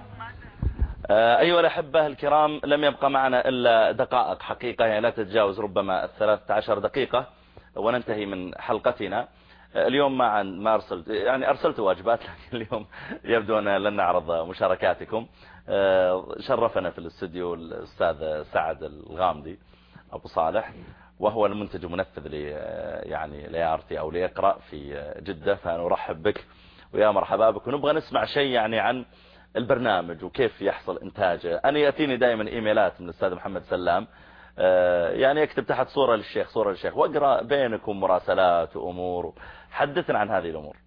أيها الأحبة الكرام، لم يبقى معنا إلا دقائق حقيقة، يعني لا تتجاوز ربما الثلاثة عشر دقيقة وننتهي من حلقتنا اليوم. ما ما أرسلت يعني أرسلت واجبات، لكن اليوم يبدو أن لن نعرض مشاركاتكم. شرفنا في الاستوديو الأستاذ سعد الغامدي أبو صالح، وهو المنتج المنفذ ل يعني ليارتي أو ليقرأ في جدة، فنرحب بك ويا مرحبا بك. ونبغى نسمع شيء يعني عن البرنامج وكيف يحصل إنتاجه. أنا يأتيني دائما إيميلات من الأستاذ محمد سلام، يعني يكتب تحت صورة للشيخ صورة للشيخ، واقرأ بينكم مراسلات وأمور. حدثنا عن هذه الأمور.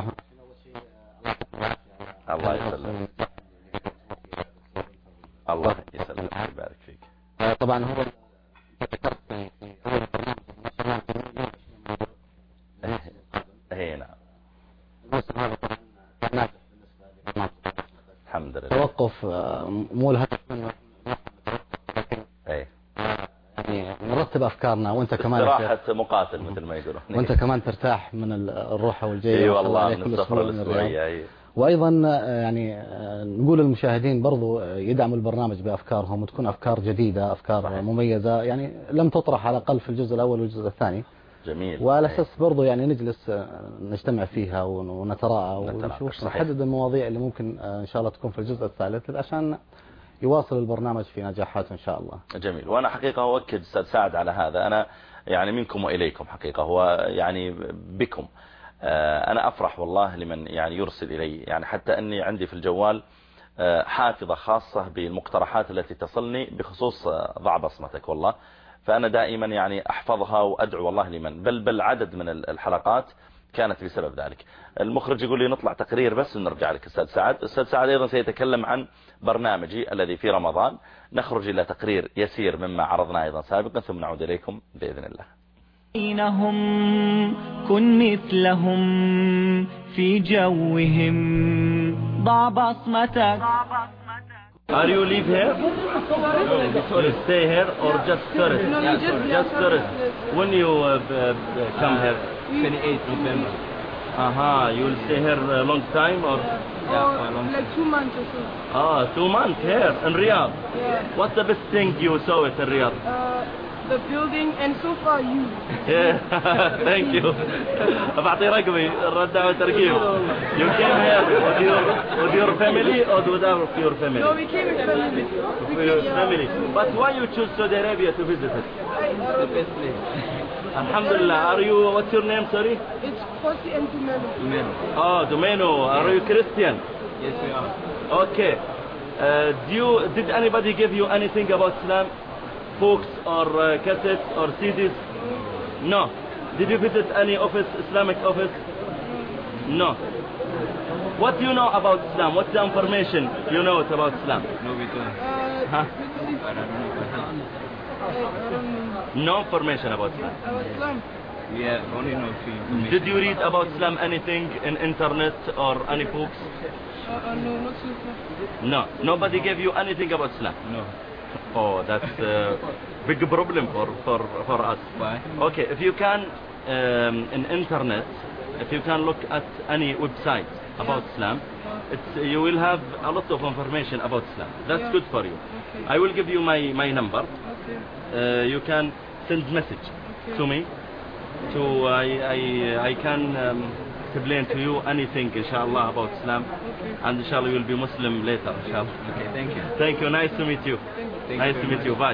الله يسلم. الله يسلم ويبارك فيك. طبعا هو ذكرت في أول برنامج هي نعم الموسم هذا طبعا كان ناجح بالنسبة للبرنامج. الحمد لله. توقف مو الهدف منه، لكن ايه يعني نرتب أفكارنا، وأنت كمان راحة مقاتل مثل ما يقولون، وأنت كمان ترتاح من الروحة والجية. اي والله من السفرة الأسبوعية. اي وأيضا يعني نقول للمشاهدين برضو يدعموا البرنامج بأفكارهم، وتكون أفكار جديدة، أفكار صحيح. مميزة يعني لم تطرح على الأقل في الجزء الأول والجزء الثاني. جميل. وعلى أساس برضو يعني نجلس نجتمع فيها ونتراءى ونشوف نحدد المواضيع اللي ممكن إن شاء الله تكون في الجزء الثالث عشان يواصل البرنامج في نجاحاته إن شاء الله. جميل. وأنا حقيقة أؤكد أستاذ سعد على هذا، أنا يعني منكم وإليكم حقيقة، هو يعني بكم. أنا أفرح والله لمن يعني يرسل إلي، يعني حتى أني عندي في الجوال حافظة خاصة بالمقترحات التي تصلني بخصوص ضع بصمتك والله، فأنا دائما يعني أحفظها وأدعو والله لمن بل بل عدد من الحلقات كانت بسبب ذلك. المخرج يقول لي نطلع تقرير بس ونرجع لك أستاذ سعد. أستاذ سعد أيضا سيتكلم عن برنامجي الذي في رمضان. نخرج إلى تقرير يسير مما عرضنا أيضا سابقا ثم نعود إليكم بإذن الله. بينهم كن مثلهم في جوهم، ضع بصمتك. Are you live here? You stay here or just tourist? No, no, just, just tourist. When you uh, uh, come here? twenty-eighth November. Aha, you will stay here a long time or? Yeah, for a long time. Like two months or so. Ah, two months here in Riyadh. Yeah. What's the best thing you saw at Riyadh? Uh, the building and so far you. Yeah, thank you. بعطي رقمي الردة والتركيب. You came here with your with your family or without your family? No, we came with family. With your family. But why you choose Saudi Arabia to visit it? The best place. Alhamdulillah. Are you? What's your name? Sorry. It's Fosi and Dumeno. Dumeno. Oh, Dumeno. Are you Christian? Yes, we are. Okay. Uh, do you? Did anybody give you anything about Islam? Books or uh, cassettes or C Ds? No. Did you visit any office, Islamic office? No. What do you know about Islam? What's the information you know about Islam? No, we don't. Uh, huh? I don't know. No information about Islam. About Islam? Yeah, only know few information. Did you read about Islam anything in internet or any books? Uh, uh, no, not so far. No. Nobody gave you anything about Islam? No. Oh, that's a big problem for, for, for us. Why? Okay, if you can, um, in internet, if you can look at any website about yeah. Islam, it's, you will have a lot of information about Islam. That's yeah. good for you. Okay. I will give you my, my number. Okay. Uh, you can send message okay. to me. To I, I, I can um, explain to you anything, inshallah, about Islam. Okay. And inshallah you will be Muslim later, inshallah. Okay, thank you. Thank you, nice to meet you. Thank nice you to meet you, bye.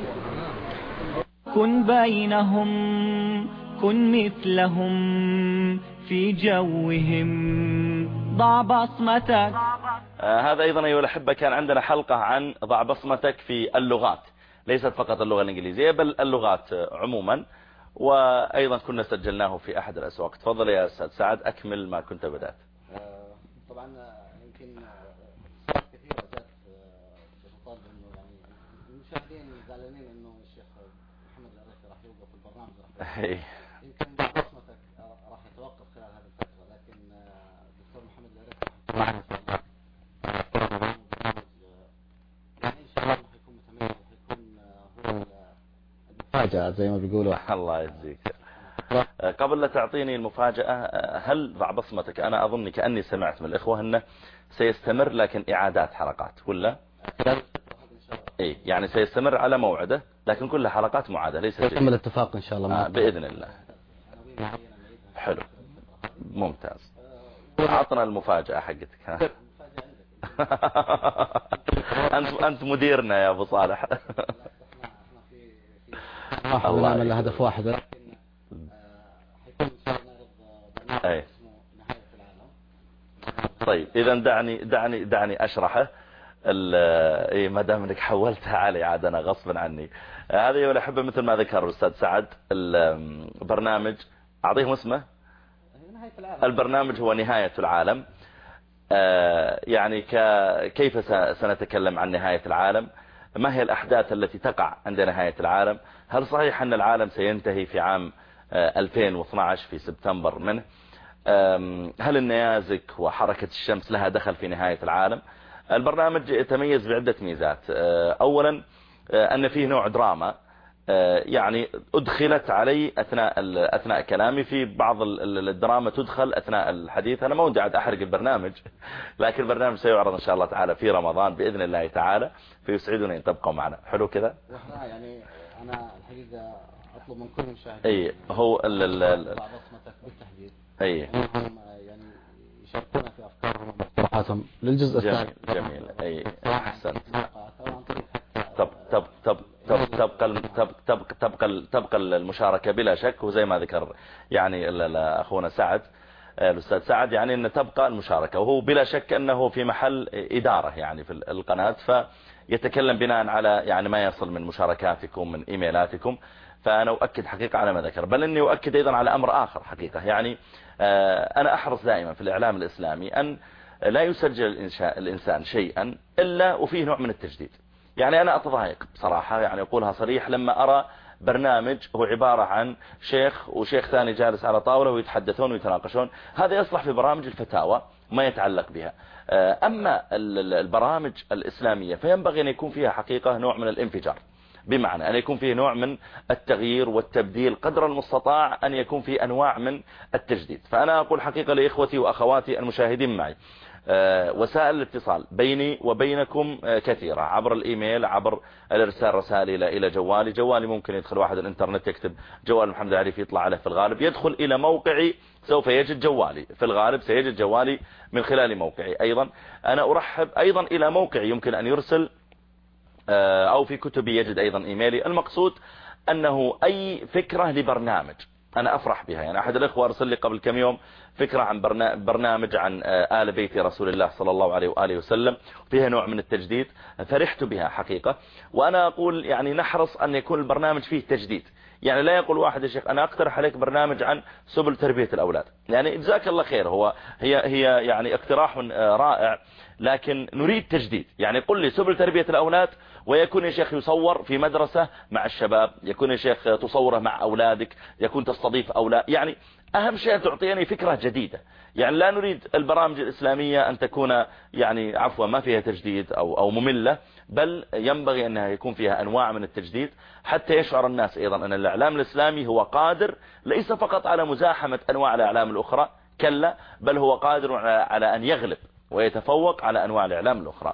كن بينهم كن مثلهم في جوهم ضع بصمتك. آه هذا أيضا أيها الأحبة كان عندنا حلقة عن ضع بصمتك في اللغات، ليست فقط اللغة الإنجليزية بل اللغات عموما، وأيضا كنا سجلناه في أحد الأسواق. تفضل يا أستاذ سعد أكمل ما كنت بدأت. آه طبعا يمكن صارت كثيرة جات بتطالب إنه يعني المشاهدين زعلانين إنه الشيخ محمد العريفي راح يوقف البرنامج، راح يمكن ضع بصمتك راح يتوقف خلال هذه الفترة، لكن الدكتور محمد العريفي راح يكون معنا يعني إن شاء الله راح يكون متميز، راح يكون هو المفاجأة زي ما بيقولوا. الله يجزيك. قبل لا تعطيني المفاجأة، هل ضع بصمتك أنا أظن كأني سمعت من الإخوة أنه سيستمر لكن إعادات حلقات ولا؟ إيه يعني سيستمر على موعده لكن كل حلقات معادة ليس شيء. يتم الاتفاق إن شاء الله. آه بإذن الله. حلو ممتاز. أعطنا المفاجأة حقتك. أنت أنت مديرنا يا أبو صالح. الله نعمل هدف واحد. أي. طيب إذا دعني دعني دعني أشرحه. إيه ما دام إنك حولتها علي عاد أنا غصبا عني. هذا يا الأحبة مثل ما ذكر الأستاذ سعد، البرنامج أعطيهم اسمه. البرنامج هو نهاية العالم. يعني كيف سنتكلم عن نهاية العالم؟ ما هي الأحداث التي تقع عند نهاية العالم؟ هل صحيح أن العالم سينتهي في عام ألفين واثني عشر في سبتمبر منه؟ هل النيازك وحركة الشمس لها دخل في نهاية العالم؟ البرنامج يتميز بعدة ميزات. أولا أن فيه نوع دراما، يعني أدخلت علي أثناء أثناء كلامي. في بعض الدراما تدخل أثناء الحديث. أنا ما ودي عاد أحرق البرنامج، لكن البرنامج سيعرض إن شاء الله تعالى في رمضان بإذن الله تعالى، فيسعدنا أن تبقوا معنا. حلو كذا؟ يعني أنا الحقيقة أطلب من كل مشاهد أي هو ال ال بصمتك بالتحديد. أي يعني يشاركونا في أفكارهم ومقترحاتهم للجزء الثاني. جميل جميل. أي أحسنت. طب طب طب تبقى تبقى تبقى تبقى المشاركة بلا شك، وزي ما ذكر يعني أخونا سعد الأستاذ سعد يعني أن تبقى المشاركة، وهو بلا شك أنه في محل إدارة يعني في القناة، فيتكلم بناء على يعني ما يصل من مشاركاتكم من إيميلاتكم. فأنا أؤكد حقيقة على ما ذكر، بل أني أؤكد أيضا على أمر آخر حقيقة. يعني أنا أحرص دائما في الإعلام الإسلامي أن لا يسجل الإنسان شيئا إلا وفيه نوع من التجديد. يعني أنا أتضايق بصراحة، يعني أقولها صريح، لما أرى برنامج هو عبارة عن شيخ وشيخ ثاني جالس على طاولة ويتحدثون ويتناقشون. هذا يصلح في برامج الفتاوى ما يتعلق بها. أما البرامج الإسلامية فينبغي أن يكون فيها حقيقة نوع من الانفجار. بمعنى أن يكون فيه نوع من التغيير والتبديل قدر المستطاع، أن يكون فيه أنواع من التجديد. فأنا أقول حقيقة لإخوتي وأخواتي المشاهدين معي، وسائل الاتصال بيني وبينكم كثيرة، عبر الإيميل، عبر الإرسال رسائل إلى جوالي. جوالي ممكن يدخل واحد الإنترنت يكتب جوال محمد العريفي يطلع عليه في الغالب، يدخل إلى موقعي سوف يجد جوالي، في الغالب سيجد جوالي من خلال موقعي. أيضا أنا أرحب أيضا إلى موقعي، يمكن أن يرسل أو في كتبي يجد أيضا إيميلي. المقصود أنه أي فكرة لبرنامج أنا أفرح بها. يعني أحد الأخوة أرسل لي قبل كم يوم فكرة عن برنامج عن آل بيت رسول الله صلى الله عليه وآله وسلم، فيها نوع من التجديد، فرحت بها حقيقة. وأنا أقول يعني نحرص أن يكون البرنامج فيه تجديد. يعني لا يقول واحد يا شيخ أنا أقترح عليك برنامج عن سبل تربية الأولاد، يعني جزاك الله خير، هو هي هي يعني اقتراح رائع، لكن نريد تجديد. يعني قل لي سبل تربية الأولاد، ويكون يا شيخ يصور في مدرسة مع الشباب، يكون يا شيخ تصوره مع أولادك، يكون تستضيف أولاد. يعني أهم شيء تعطيني فكرة جديدة. يعني لا نريد البرامج الإسلامية أن تكون يعني عفوا ما فيها تجديد أو أو مملة، بل ينبغي أنها يكون فيها أنواع من التجديد، حتى يشعر الناس أيضا أن الإعلام الإسلامي هو قادر ليس فقط على مزاحمة أنواع الإعلام الأخرى، كلا، بل هو قادر على أن يغلب ويتفوق على أنواع الإعلام الأخرى.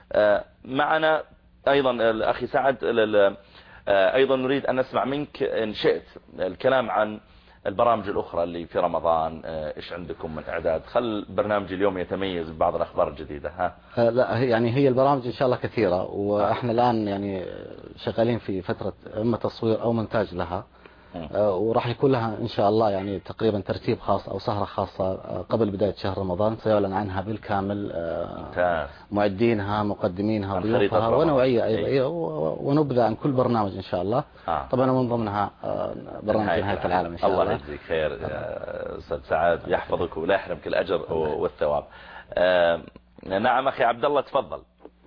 معنا أيضا الأخي سعد، أيضا نريد أن نسمع منك إن شئت الكلام عن البرامج الأخرى اللي في رمضان، إيش عندكم من إعداد؟ خل برنامج اليوم يتميز ببعض الأخبار الجديدة. ها لا يعني هي البرامج إن شاء الله كثيرة، وإحنا الآن يعني شغالين في فترة إما تصوير أو مونتاج لها، وراح يكون لها إن شاء الله يعني تقريبا ترتيب خاص أو سهرة خاصة قبل بداية شهر رمضان، سيعلن عنها بالكامل، معدينها، مقدمينها، ضيوفها، ونوعية أيضا، ونبذة عن كل برنامج إن شاء الله. آه. طبعا من ضمنها برنامج نهاية العالم إن شاء الله. الله يجزيك خير أستاذ سعد، يحفظك ولا يحرمك الأجر والثواب. آه نعم أخي عبد الله، تفضل.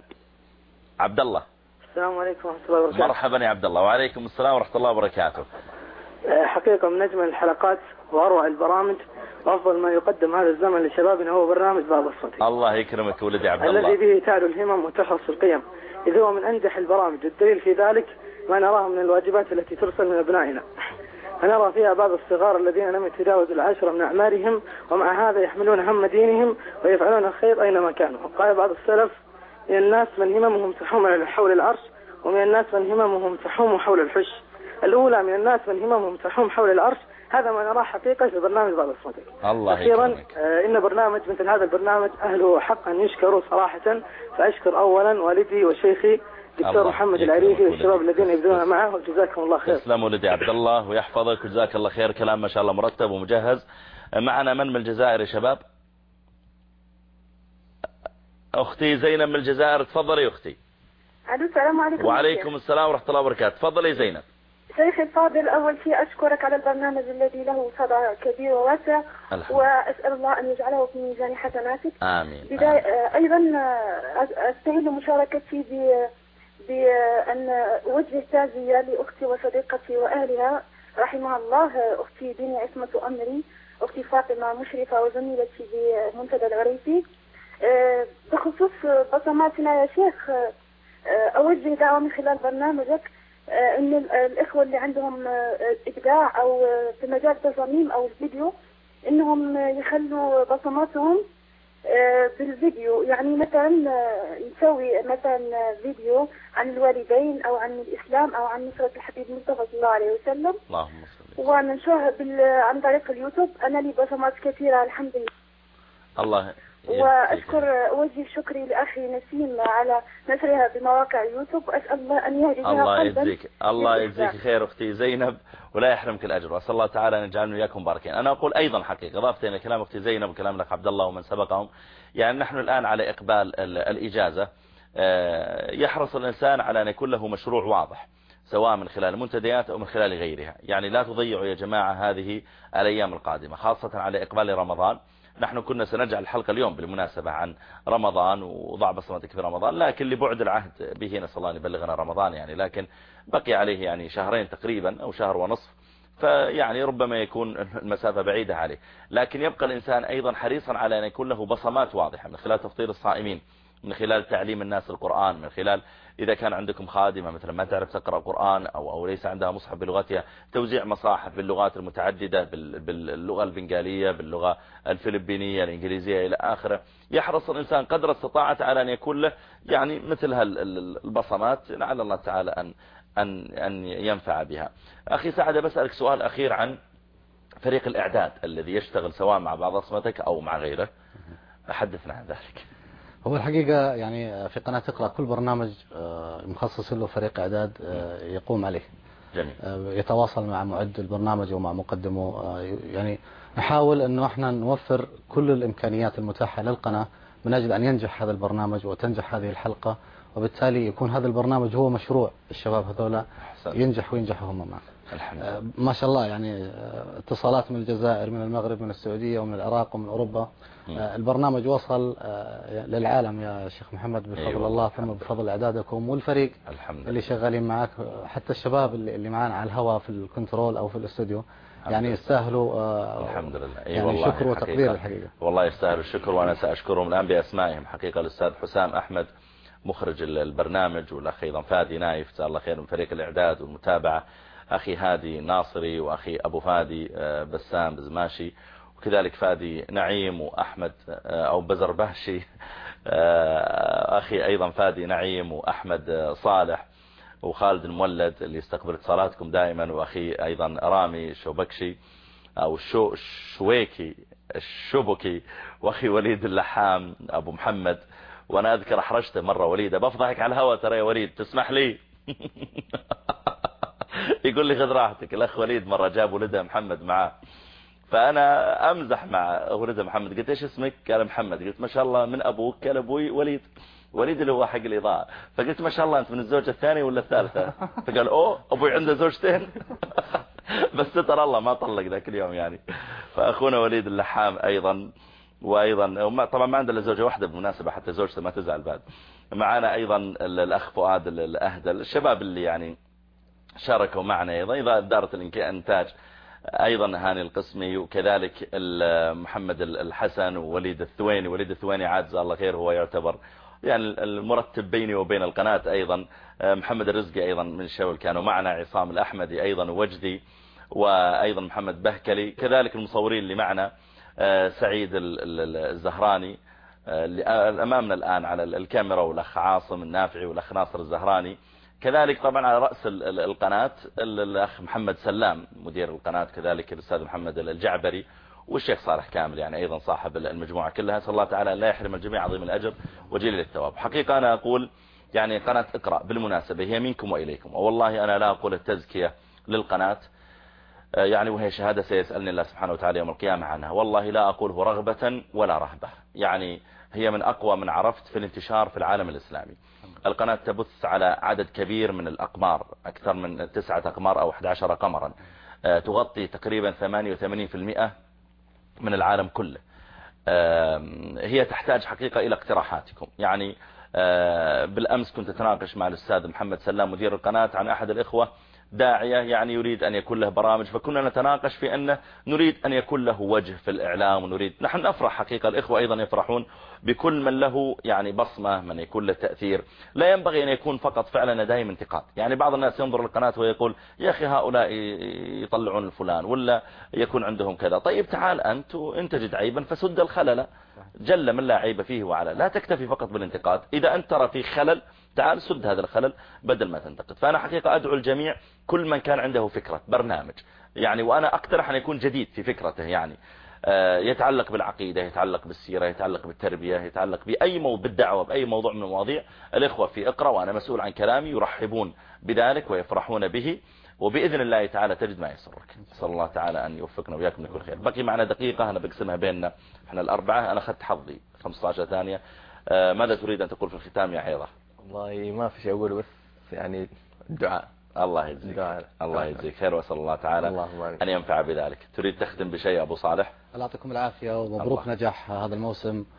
عبد الله. السلام عليكم ورحمة الله وبركاته. مرحبا يا عبد الله. وعليكم السلام ورحمة الله وبركاته. حقيقة من أجمل الحلقات وأروع البرامج وأفضل ما يقدم هذا الزمن لشبابنا هو برنامج باب الصوتي. الله يكرمك ولدي عبد الله. الذي به تعلو الهمم وتحرص القيم، إذ هو من أنجح البرامج، والدليل في ذلك ما نراه من الواجبات التي ترسل من أبنائنا، فنرى فيها بعض الصغار الذين لم يتجاوزوا العشر من أعمارهم، ومع هذا يحملون هم دينهم ويفعلون الخير أينما كانوا. قال بعض السلف: من الناس من هممهم تحوم حول العرش، ومن الناس من هممهم تحوم حول الحش. الأولى من الناس من هممهم تحوم حول العرش، هذا ما نراه حقيقة في برنامج بعض الصوتي. الله أخيرا يكرمك. آه إن برنامج مثل هذا البرنامج أهله حقا يشكروا صراحة، فأشكر أولا والدي وشيخي دكتور محمد العريفي والشباب الذين يبذلون معه، وجزاكم الله خير. تسلم ولدي عبد الله ويحفظك وجزاك الله خير، كلام ما شاء الله مرتب ومجهز. معنا من من الجزائر يا شباب؟ أختي زينب من الجزائر، تفضلي يا أختي. الو السلام عليكم. وعليكم السلام ورحمة الله وبركاته. تفضلي زينب. شيخي الفاضل، أول شيء أشكرك على البرنامج الذي له صدى كبير وواسع، وأسأل الله أن يجعله في ميزان حسناتك. آمين. بداية آمين. أيضا أستهل مشاركتي بأن أوجه تعزية لأختي وصديقتي وأهلها رحمها الله، أختي دنيا عصمة أمري، أختي فاطمة مشرفة وزميلتي بمنتدى العريفي. بخصوص بصماتنا يا شيخ، أوجه دعوة من خلال برنامجك ان الاخوة اللي عندهم ابداع او في مجال التصاميم او الفيديو انهم يخلوا بصماتهم بالفيديو. يعني مثلا نسوي مثلا فيديو عن الوالدين او عن الاسلام او عن نصرة الحبيب المصطفى صلى الله عليه وسلم، اللهم صل، وننشرها بال... عن طريق اليوتيوب. انا لي بصمات كثيرة الحمد لله. الله. وأشكر أوجه شكري لأخي نسيم على نشرها بمواقع يوتيوب، وأسأل الله أن يهدي بها الله قلبا. يجزيك الله يجزيك خير أختي زينب، ولا يحرمك الأجر، وأسأل الله تعالى أن يجعلنا وإياكم مباركين. أنا أقول أيضا حقيقة إضافة إلى كلام أختي زينب وكلام الأخ عبد الله ومن سبقهم، يعني نحن الآن على إقبال الإجازة، يحرص الإنسان على أن يكون له مشروع واضح، سواء من خلال المنتديات أو من خلال غيرها. يعني لا تضيعوا يا جماعة هذه الأيام القادمة، خاصة على إقبال رمضان. نحن كنا سنجعل الحلقة اليوم بالمناسبة عن رمضان وضع بصمتك في رمضان، لكن لبعد العهد به نسأل الله أن يبلغنا رمضان يعني، لكن بقي عليه يعني شهرين تقريبا أو شهر ونصف، فيعني ربما يكون المسافة بعيدة عليه، لكن يبقى الإنسان أيضا حريصا على أن يكون له بصمات واضحة من خلال تفطير الصائمين من خلال تعليم الناس القرآن، من خلال إذا كان عندكم خادمة مثلا ما تعرف تقرأ قرآن أو أو ليس عندها مصحف بلغتها، توزيع مصاحف باللغات المتعددة، باللغة البنغالية، باللغة الفلبينية، الإنجليزية إلى آخره. يحرص الإنسان قدر استطاعته على أن يكون له يعني مثل هالبصمات، لعل الله تعالى أن أن أن ينفع بها. أخي سعد بسألك سؤال أخير عن فريق الإعداد الذي يشتغل سواء مع بعض أصمتك أو مع غيره، حدثنا عن ذلك. هو الحقيقة يعني في قناة اقرأ كل برنامج مخصص له فريق إعداد يقوم عليه. جميل. يتواصل مع معد البرنامج ومع مقدمه، يعني نحاول أنه احنا نوفر كل الإمكانيات المتاحة للقناة من أجل أن ينجح هذا البرنامج وتنجح هذه الحلقة، وبالتالي يكون هذا البرنامج هو مشروع الشباب هذولا ينجح وينجحوا هم معه. ما شاء الله يعني اتصالات من الجزائر، من المغرب، من السعودية ومن العراق ومن أوروبا. م. البرنامج وصل للعالم يا شيخ محمد بفضل أيوة الله، ثم بفضل إعدادكم والفريق الحمد اللي شغالين معك، حتى الشباب اللي معنا على الهواء في الكنترول أو في الاستوديو، يعني يستاهلوا الحمد لله. أي يعني والله شكر وتقدير الحقيقة. والله يستاهل الشكر، وأنا سأشكرهم الآن بأسمائهم. حقيقة الأستاذ حسام أحمد مخرج البرنامج، والأخ أيضا فادي نايف جزاه الله خير من فريق الإعداد والمتابعة، أخي هادي ناصري، وأخي أبو فادي بسام بزماشي، وكذلك فادي نعيم، وأحمد أو بزربهشي أخي أيضا فادي نعيم، وأحمد صالح، وخالد المولد اللي يستقبل اتصالاتكم دائما، وأخي أيضا رامي شوبكشي أو شو شويكي الشبكي، وأخي وليد اللحام أبو محمد. وأنا أذكر أحرجته مرة وليد، بفضحك على الهواء ترى يا وليد تسمح لي؟ يقول لي خذ راحتك. الأخ وليد مرة جاب ولده محمد معاه، فأنا أمزح مع ولده محمد، قلت إيش اسمك؟ قال محمد. قلت ما شاء الله من أبوك؟ قال أبوي وليد. وليد اللي هو حق الإضاءة. فقلت ما شاء الله أنت من الزوجة الثانية ولا الثالثة؟ فقال أوه أبوي عنده زوجتين. بس ستر الله ما طلق ذاك اليوم يعني. فأخونا وليد اللحام أيضا، وأيضا طبعا ما عنده إلا زوجة واحدة بالمناسبة، حتى زوجته ما تزعل بعد. معنا أيضا الأخ فؤاد الأهدل، الشباب اللي يعني شاركوا معنا أيضا، إذا إدارة الإنتاج أيضا هاني القسمي، وكذلك محمد الحسن ووليد الثويني. وليد الثويني عاد جزاه الله خير، هو يعتبر يعني المرتب بيني وبين القناة أيضا. محمد الرزقي أيضا من الشباب كانوا معنا، عصام الأحمدي أيضا، ووجدي، وأيضا محمد بهكلي، كذلك المصورين اللي معنا سعيد الزهراني اللي أمامنا الآن على الكاميرا، والأخ عاصم النافعي، والأخ ناصر الزهراني، كذلك طبعا على رأس القناة الأخ محمد سلام مدير القناة، كذلك الأستاذ محمد الجعبري، والشيخ صالح كامل يعني أيضا صاحب المجموعة كلها. أسأل الله تعالى لا يحرم الجميع عظيم الأجر وجليل الثواب. حقيقة أنا أقول يعني قناة اقرأ بالمناسبة هي منكم وإليكم، والله أنا لا أقول التزكية للقناة يعني وهي شهادة سيسألني الله سبحانه وتعالى يوم القيامة عنها، والله لا أقوله رغبة ولا رهبة، يعني هي من أقوى من عرفت في الانتشار في العالم الإسلامي. القناة تبث على عدد كبير من الأقمار، أكثر من تسعة أقمار أو أحد عشر قمرا، تغطي تقريبا ثمانية وثمانين بالمئة من العالم كله. هي تحتاج حقيقة إلى اقتراحاتكم. يعني بالأمس كنت أتناقش مع الأستاذ محمد سلام مدير القناة عن أحد الإخوة داعية يعني يريد أن يكون له برامج، فكنا نتناقش في أنه نريد أن يكون له وجه في الإعلام، ونريد نحن نفرح حقيقة، الإخوة أيضا يفرحون بكل من له يعني بصمة، من يكون له تأثير. لا ينبغي أن يكون فقط فعلا دائما انتقاد. يعني بعض الناس ينظر للقناة ويقول يا أخي هؤلاء يطلعون الفلان ولا يكون عندهم كذا. طيب تعال أنت وأنت جد عيبا فسد الخلل، جل من لا عيب فيه وعلى. لا تكتفي فقط بالانتقاد، إذا أنت ترى في خلل تعال سد هذا الخلل بدل ما تنتقد. فأنا حقيقة أدعو الجميع، كل من كان عنده فكرة برنامج يعني، وأنا أقترح أن يكون جديد في فكرته، يعني يتعلق بالعقيدة، يتعلق بالسيرة، يتعلق بالتربية، يتعلق بأي موضوع، بالدعوة، بأي موضوع من المواضيع. الإخوة في اقرأ وأنا مسؤول عن كلامي يرحبون بذلك ويفرحون به، وبإذن الله تعالى تجد ما يسرك. صلى الله تعالى أن يوفقنا وياكم لكل خير. بقي معنا دقيقة أنا بقسمها بيننا احنا الأربعة، أنا أخذت حظي خمسة عشر ثانية. ماذا تريد أن تقول في الختام يا عيضة؟ والله ما في شيء أقوله، بس يعني الدعاء. الله يجزيك الله يجزيك خير، واسال الله تعالى ان ينفع بذلك. تريد تختم بشيء ابو صالح؟ الله يعطيكم العافيه ومبروك الله. نجاح هذا الموسم،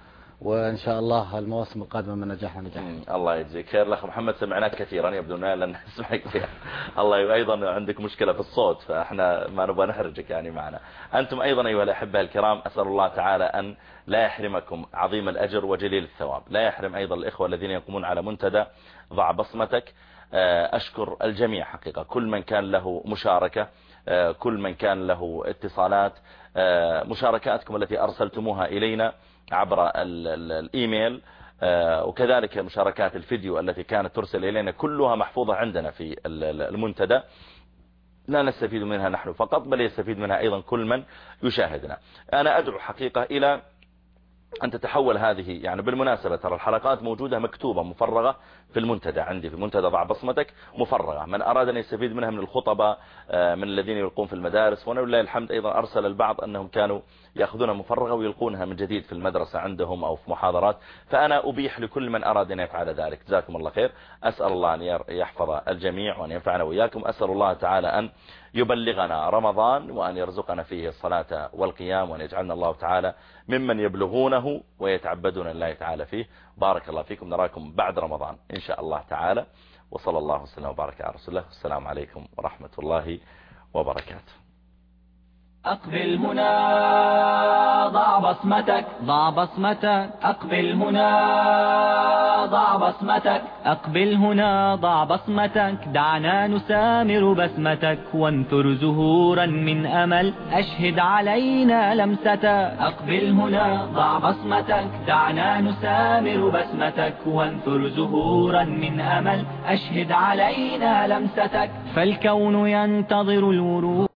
وإن شاء الله المواسم القادمة من نجاح ونجاح. الله يجزيك خير. الأخ محمد سمعناك كثيرا يبدو أننا لن نسمعك فيها. الله أيضا عندك مشكلة في الصوت فإحنا ما نبغى نحرجك يعني معنا. أنتم أيضا أيها الأحبة الكرام أسأل الله تعالى أن لا يحرمكم عظيم الأجر وجليل الثواب، لا يحرم أيضا الإخوة الذين يقومون على منتدى ضع بصمتك. أشكر الجميع حقيقة، كل من كان له مشاركة، كل من كان له اتصالات، مشاركاتكم التي أرسلتموها إلينا عبر الإيميل، وكذلك مشاركات الفيديو التي كانت ترسل إلينا كلها محفوظة عندنا في المنتدى، لا نستفيد منها نحن فقط بل يستفيد منها أيضا كل من يشاهدنا. أنا أدعو حقيقة إلى أن تتحول هذه، يعني بالمناسبة ترى الحلقات موجودة مكتوبة مفرغة في المنتدى عندي، في المنتدى ضع بصمتك مفرغة، من أراد أن يستفيد منها من الخطباء من الذين يلقون في المدارس، ولله الحمد أيضا أرسل البعض أنهم كانوا يأخذونها مفرغة ويلقونها من جديد في المدرسة عندهم أو في محاضرات، فأنا أبيح لكل من أراد أن يفعل ذلك. جزاكم الله خير. أسأل الله أن يحفظ الجميع وأن ينفعنا وإياكم. أسأل الله تعالى أن يبلغنا رمضان وأن يرزقنا فيه الصلاة والقيام، وأن يجعلنا الله تعالى ممن يبلغونه ويتعبدون الله تعالى فيه. بارك الله فيكم، نراكم بعد رمضان إن شاء الله تعالى، وصلى الله وسلم وبارك على رسول الله. السلام عليكم ورحمة الله وبركاته. أقبل هنا ضع بصمتك، ضع بصمتك. أقبل هنا ضع بصمتك، أقبل هنا ضع بصمتك. دعنا نسامر بسمتك وانثر زهورا من أمل، أشهد علينا لمستك. أقبل هنا ضع بصمتك، دعنا نسامر بسمتك وانثر زهورا من أمل، أشهد علينا لمستك. فالكون ينتظر الورود.